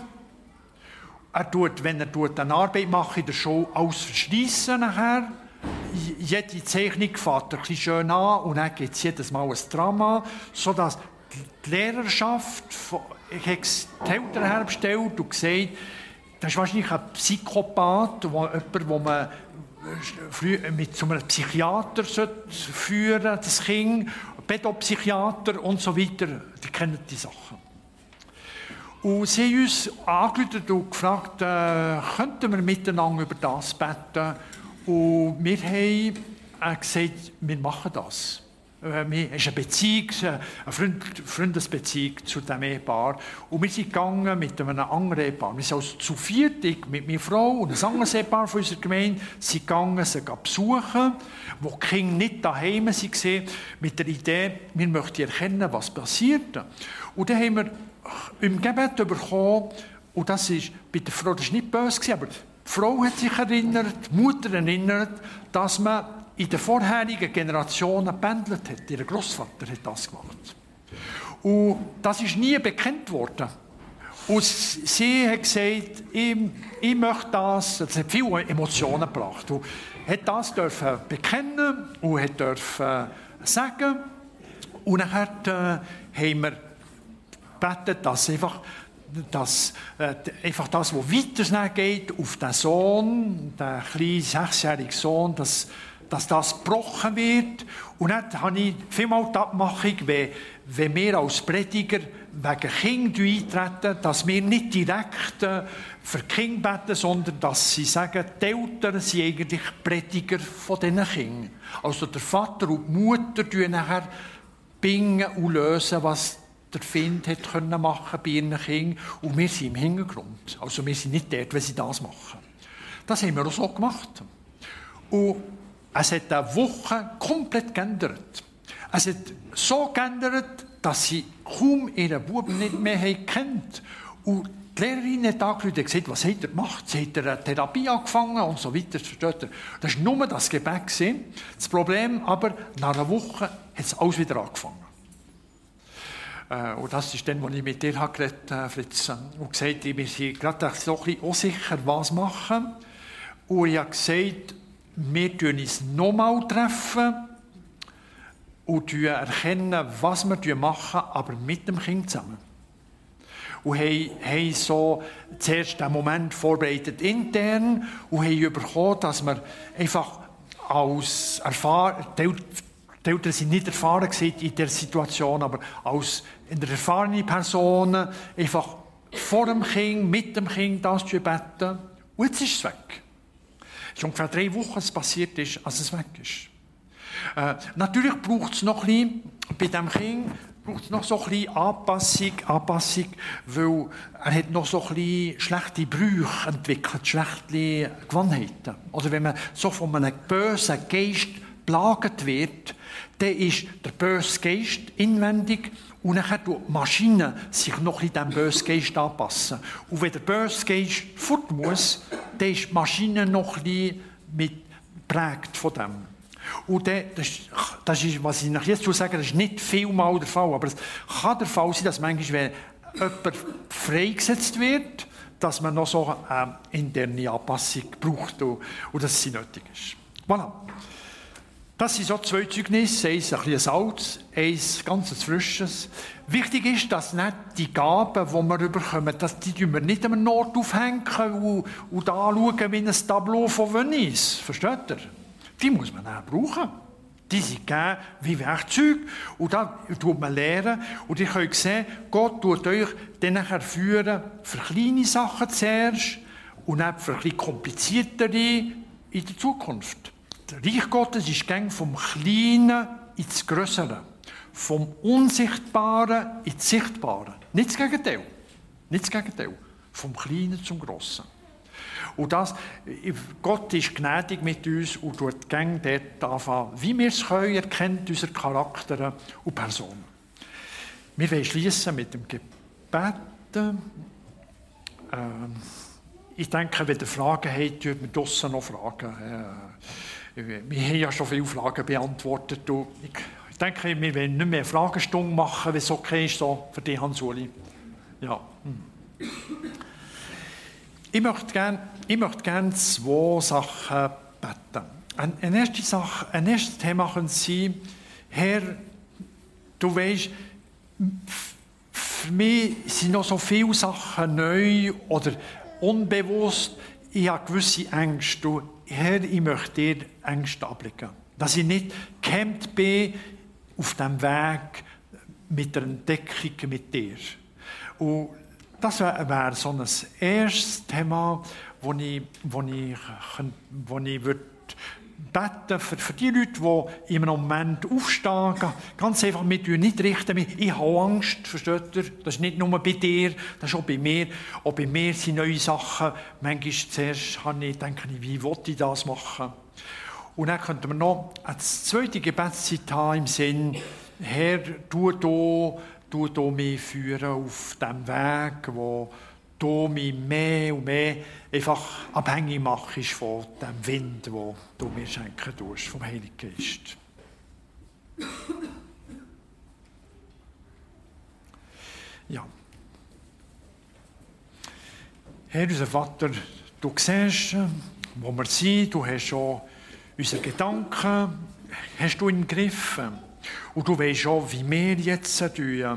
Er tut, wenn er tut, eine Arbeit macht in der Schule, alles verschliessen nachher. Jede Zeichnung fährt er ein bisschen schön an und dann gibt es jedes Mal ein Drama, sodass die Lehrerschaft, ich habe die Eltern herbestellt und gesagt, das ist wahrscheinlich ein Psychopath, wo, jemand, wo man mit so einem Psychiater führen sollte, das Kind, Pädopsychiater und so weiter, die kennen die Sachen. Und sie haben uns angerufen und gefragt, äh, könnten wir miteinander über das beten? Und wir haben äh, gesagt, wir machen das. Äh, es ist eine Beziehung, eine Freund, Freundesbeziehung zu diesem Ehepaar. Und wir sind gegangen mit einem anderen Ehepaar. Wir sind also zu viert, ich mit meiner Frau und ein anderes Ehepaar von unserer Gemeinde, sind gegangen, sie besuchen, wo die Kinder nicht daheim waren, mit der Idee, wir möchten erkennen, was passiert. Und dann haben wir im Gebet bekommen, und das ist bei der Frau, das war nicht böse, aber die Frau hat sich erinnert, die Mutter erinnert, dass man in den vorherigen Generationen gependelt hat. Ihr Großvater hat das gemacht. Und das ist nie bekannt worden. Und sie hat gesagt, ich, ich möchte das, das hat viele Emotionen gebracht. Und hat das dürfen bekennen und hat dürfen sagen. Und dann hat, äh, haben wir betet, dass einfach, dass, äh, einfach das, was weiter geht, auf den Sohn, den kleinen sechsjährigen Sohn, dass, dass das gebrochen wird. Und dann habe ich vielmal die Abmachung, wenn, wenn wir als Prediger wegen Kindern eintreten, dass wir nicht direkt äh, für die Kinder beten, sondern dass sie sagen, die Eltern sind eigentlich Prediger von diesen Kindern. Also der Vater und die Mutter tun nachher bingen und lösen, was der Find hat können machen bei ihren Kindern. Und wir sind im Hintergrund. Also wir sind nicht dort, wenn sie das machen. Das haben wir auch so gemacht. Und es hat eine Woche komplett geändert. Es hat so geändert, dass sie kaum ihren Buben nicht mehr kennt. Und die Lehrerin hat angerufen und gesagt, was hat er gemacht? Sie hat eine Therapie angefangen und so weiter. Das war nur das Gebet. Das Problem aber, nach einer Woche hat es alles wieder angefangen. Und das ist dann, als ich mit dir geredet habe, Fritz, und gesagt habe, wir sind gerade so ein bisschen unsicher, was machen. Und ich habe gesagt, wir treffen uns nochmal treffen und erkennen, was wir machen, aber mit dem Kind zusammen. Und haben, haben so zuerst den Moment vorbereitet intern und haben bekommen, dass wir einfach als erfahren, die Eltern sind nicht erfahren in dieser Situation, aber als eine erfahrene Person einfach vor dem Kind, mit dem Kind das zu beten. Und jetzt ist es weg. Es ist ungefähr drei Wochen, dass es passiert ist, als es weg ist. Äh, natürlich braucht es noch ein bisschen, bei diesem Kind braucht es noch so ein bisschen Anpassung, Anpassung, weil er hat noch so ein bisschen schlechte Brüche entwickelt, schlechte Gewohnheiten. Oder wenn man so von einem bösen Geist belagert wird, dann ist der böse Geist inwendig und dann tut die Maschine sich noch in diesem bösen Geist anpassen. Und wenn der böse Geist fort muss, dann ist die Maschine noch ein bisschen mit geprägt von dem. Und dann, das, das ist, was ich nach jetzt sage, das ist nicht vielmal der Fall, aber es kann der Fall sein, dass manchmal, wenn jemand freigesetzt wird, dass man noch so eine interne Anpassung braucht und, und dass sie nötig ist. Voilà. Das sind so zwei Zeugnisse, eins ein bisschen altes, eins ganz frisches. Wichtig ist, dass nicht die Gaben, die wir bekommen, dass die wir nicht am Ort aufhängen und, und anschauen wie ein Tableau von Venise. Versteht ihr? Die muss man auch brauchen. Die sind gegeben wie Werkzeug. Und da tut man lernen. Und ihr könnt sehen, Gott tut euch dann nachher führen für kleine Sachen zuerst und dann für ein bisschen kompliziertere in der Zukunft. Das Reich Gottes ist gegangen vom Kleinen ins Größere. Vom Unsichtbaren ins Sichtbare. Nicht das Gegenteil. Nicht das Gegenteil. Vom Kleinen zum Grossen. Und das, Gott ist gnädig mit uns und tut gäng dort anfangen, wie wir es können, erkennt unsere Charaktere und Personen. Wir wollen schließen mit dem Gebet. Ähm, ich denke, wenn ihr Fragen habt, dürft ihr draussen noch fragen. Wir haben ja schon viele Fragen beantwortet. Ich denke, wir wollen nicht mehr eine Fragenstunde machen, wenn es okay ist, so für dich, Hans-Uli. Ja. Ich möchte gerne, ich möchte gerne zwei Sachen beten. Eine erste Sache, ein erstes Thema können sein, Herr, du weisst, für mich sind noch so viele Sachen neu oder unbewusst. Ich habe gewisse Ängste. Herr, ich möchte dir Ängste ablegen. Dass ich nicht gehemmt bin auf dem Weg mit der Entdeckung mit dir. Und das wäre wär so ein erstes Thema, wo ich, wo ich, wo ich würde beten für, für die Leute, die im Moment aufstehen. Ganz einfach, wir nicht richten. Ich habe Angst, versteht ihr? Das ist nicht nur bei dir, das ist auch bei mir. Auch bei mir sind neue Sachen. Manchmal zuerst habe ich, denke ich, wie will ich das machen? Und dann könnten wir noch eine zweite Gebetszeit haben im Sinn, Herr, du da, du da mich führen auf dem Weg, wo du mich mehr und mehr einfach abhängig machst von dem Wind, den du mir schenken tust, vom Heiligen Geist. Ja. Herr, unser Vater, du siehst, wo wir sind, du hast schon unsere Gedanken, hast du im Griff. Und du weißt auch, wie wir jetzt äh, äh,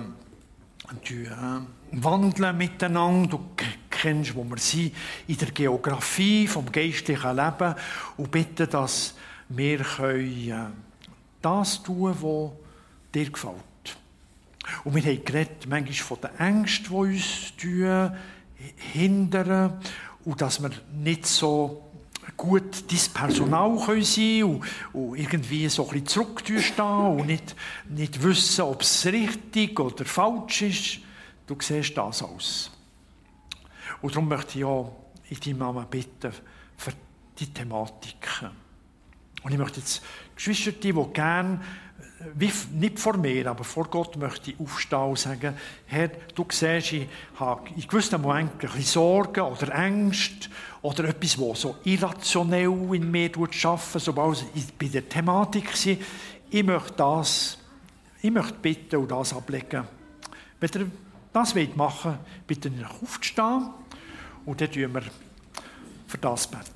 wandeln miteinander. Du kennst, wo wir sind, in der Geografie vom geistlichen Leben. Und bitte, dass wir können, äh, das tun können, was dir gefällt. Und wir haben geredet, manchmal von den Ängsten, die uns tun, hindern. Und dass wir nicht so gut dein Personal können sein und, und irgendwie so ein bisschen zurückstehen und nicht, nicht wissen, ob es richtig oder falsch ist. Du siehst das alles. Und darum möchte ich auch in deinem Namen bitten für die Thematiken. Und ich möchte jetzt Geschwister, die gerne, wie, nicht vor mir, aber vor Gott möchte ich aufstehen und sagen, Herr, du siehst, ich habe in gewissen Momenten ein bisschen Sorgen oder Ängste oder etwas, was so irrationell in mir arbeitet, sobald ich bei der Thematik bin. Ich möchte das, ich möchte bitten und das ablegen. Wenn ihr das machen wollt, bitte ich euch aufzustehen und dann tun wir für das beten.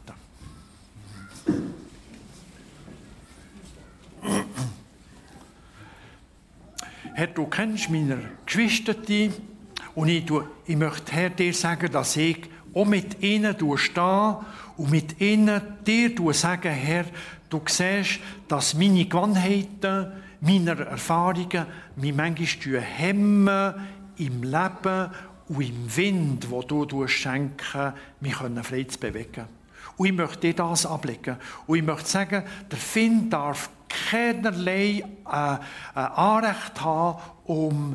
Herr, du kennst meine Geschwister und ich, ich möchte Herr, dir sagen, dass ich auch mit ihnen stehe und mit ihnen dir sagen, Herr, du siehst, dass meine Gewohnheiten, meine Erfahrungen mich manchmal hemmen im Leben und im Wind, wo du schenken, mich frei zu bewegen. Und ich möchte dir das ablegen. Und ich möchte sagen, der Wind darf keinerlei äh, äh, Anrecht haben, um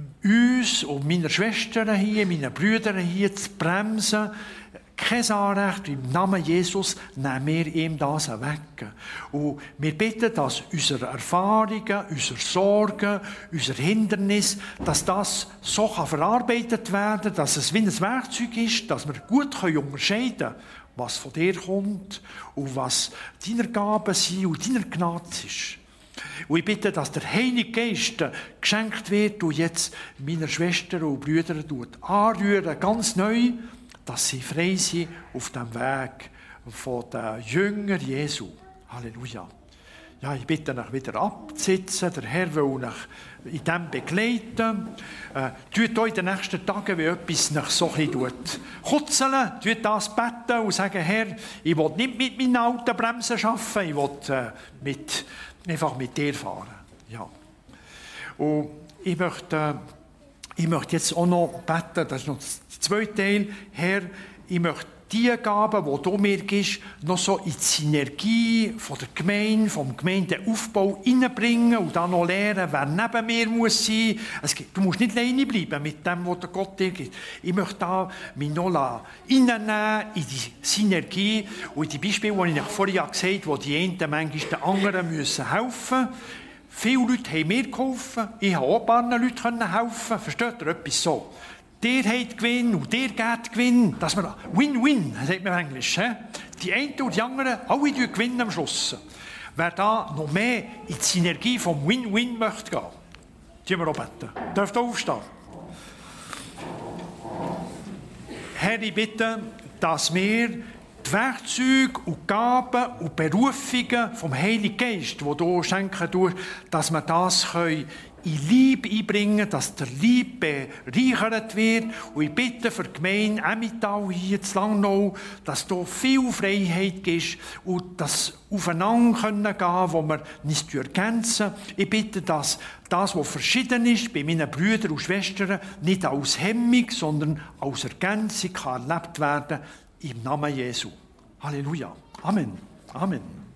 uns und meine Schwestern hier, meine Brüder hier zu bremsen. Kein Anrecht, im Namen Jesus nehmen wir ihm das weg. Und wir bitten, dass unsere Erfahrungen, unsere Sorgen, unser Hindernis, dass das so verarbeitet werden kann, dass es wie ein Werkzeug ist, dass wir gut unterscheiden können, was von dir kommt und was deine Gaben sind und deine Gnade ist. Und ich bitte, dass der Heilige Geist geschenkt wird und jetzt meine Schwestern und Brüder anrühren, ganz neu, dass sie frei sind auf dem Weg von den Jüngern Jesu. Halleluja. Ja, ich bitte euch wieder abzusitzen. Der Herr will euch in dem begleiten. Äh, tut euch in den nächsten Tagen, wie etwas nach so ein bisschen kutzeln, tut das beten und sagen, Herr, ich will nicht mit meinen alten Bremsen arbeiten, ich will äh, mit, einfach mit dir fahren. Ja. Und ich möchte, äh, ich möchte jetzt auch noch beten, das ist noch der zweite Teil. Herr, ich möchte die Gaben, die du mir gibst, noch so in die Synergie von der Gemeinde, vom Gemeindeaufbau hineinbringen und dann noch lernen, wer neben mir muss sein. Es gibt, du musst nicht alleine bleiben mit dem, was der Gott dir gibt. Ich möchte da mich noch hineinnehmen in die Synergie und in die Beispiele, die ich euch vorhin gesagt habe, wo die einen manchmal den anderen müssen helfen müssen. Viele Leute haben mir geholfen, ich habe auch ein paar Leuten helfen. Versteht ihr etwas so? der hat Gewinn und der geht Gewinn. Dass wir Win-Win, sagt man in Englisch. He? Die einen und die anderen, alle gewinnen am Schluss. Wer da noch mehr in die Synergie vom Win-Win möchte gehen, die wir auch beten. Dürft ihr aufstehen? Herr, ich bitte, dass wir die Werkzeuge und Gaben und Berufungen vom Heiligen Geist, die du schenken tust, dass wir das in Liebe einbringen können, dass der Liebe bereichert wird. Und ich bitte für die Gemeinde Emmental hier in Langnau, dass du viel Freiheit gibst und das aufeinander gehen können, wo wir uns ergänzen. Ich bitte, dass das, was verschieden ist, bei meinen Brüdern und Schwestern, nicht als Hemmung, sondern als Ergänzung kann erlebt werden. Im Namen Jesu. Halleluja. Amen. Amen.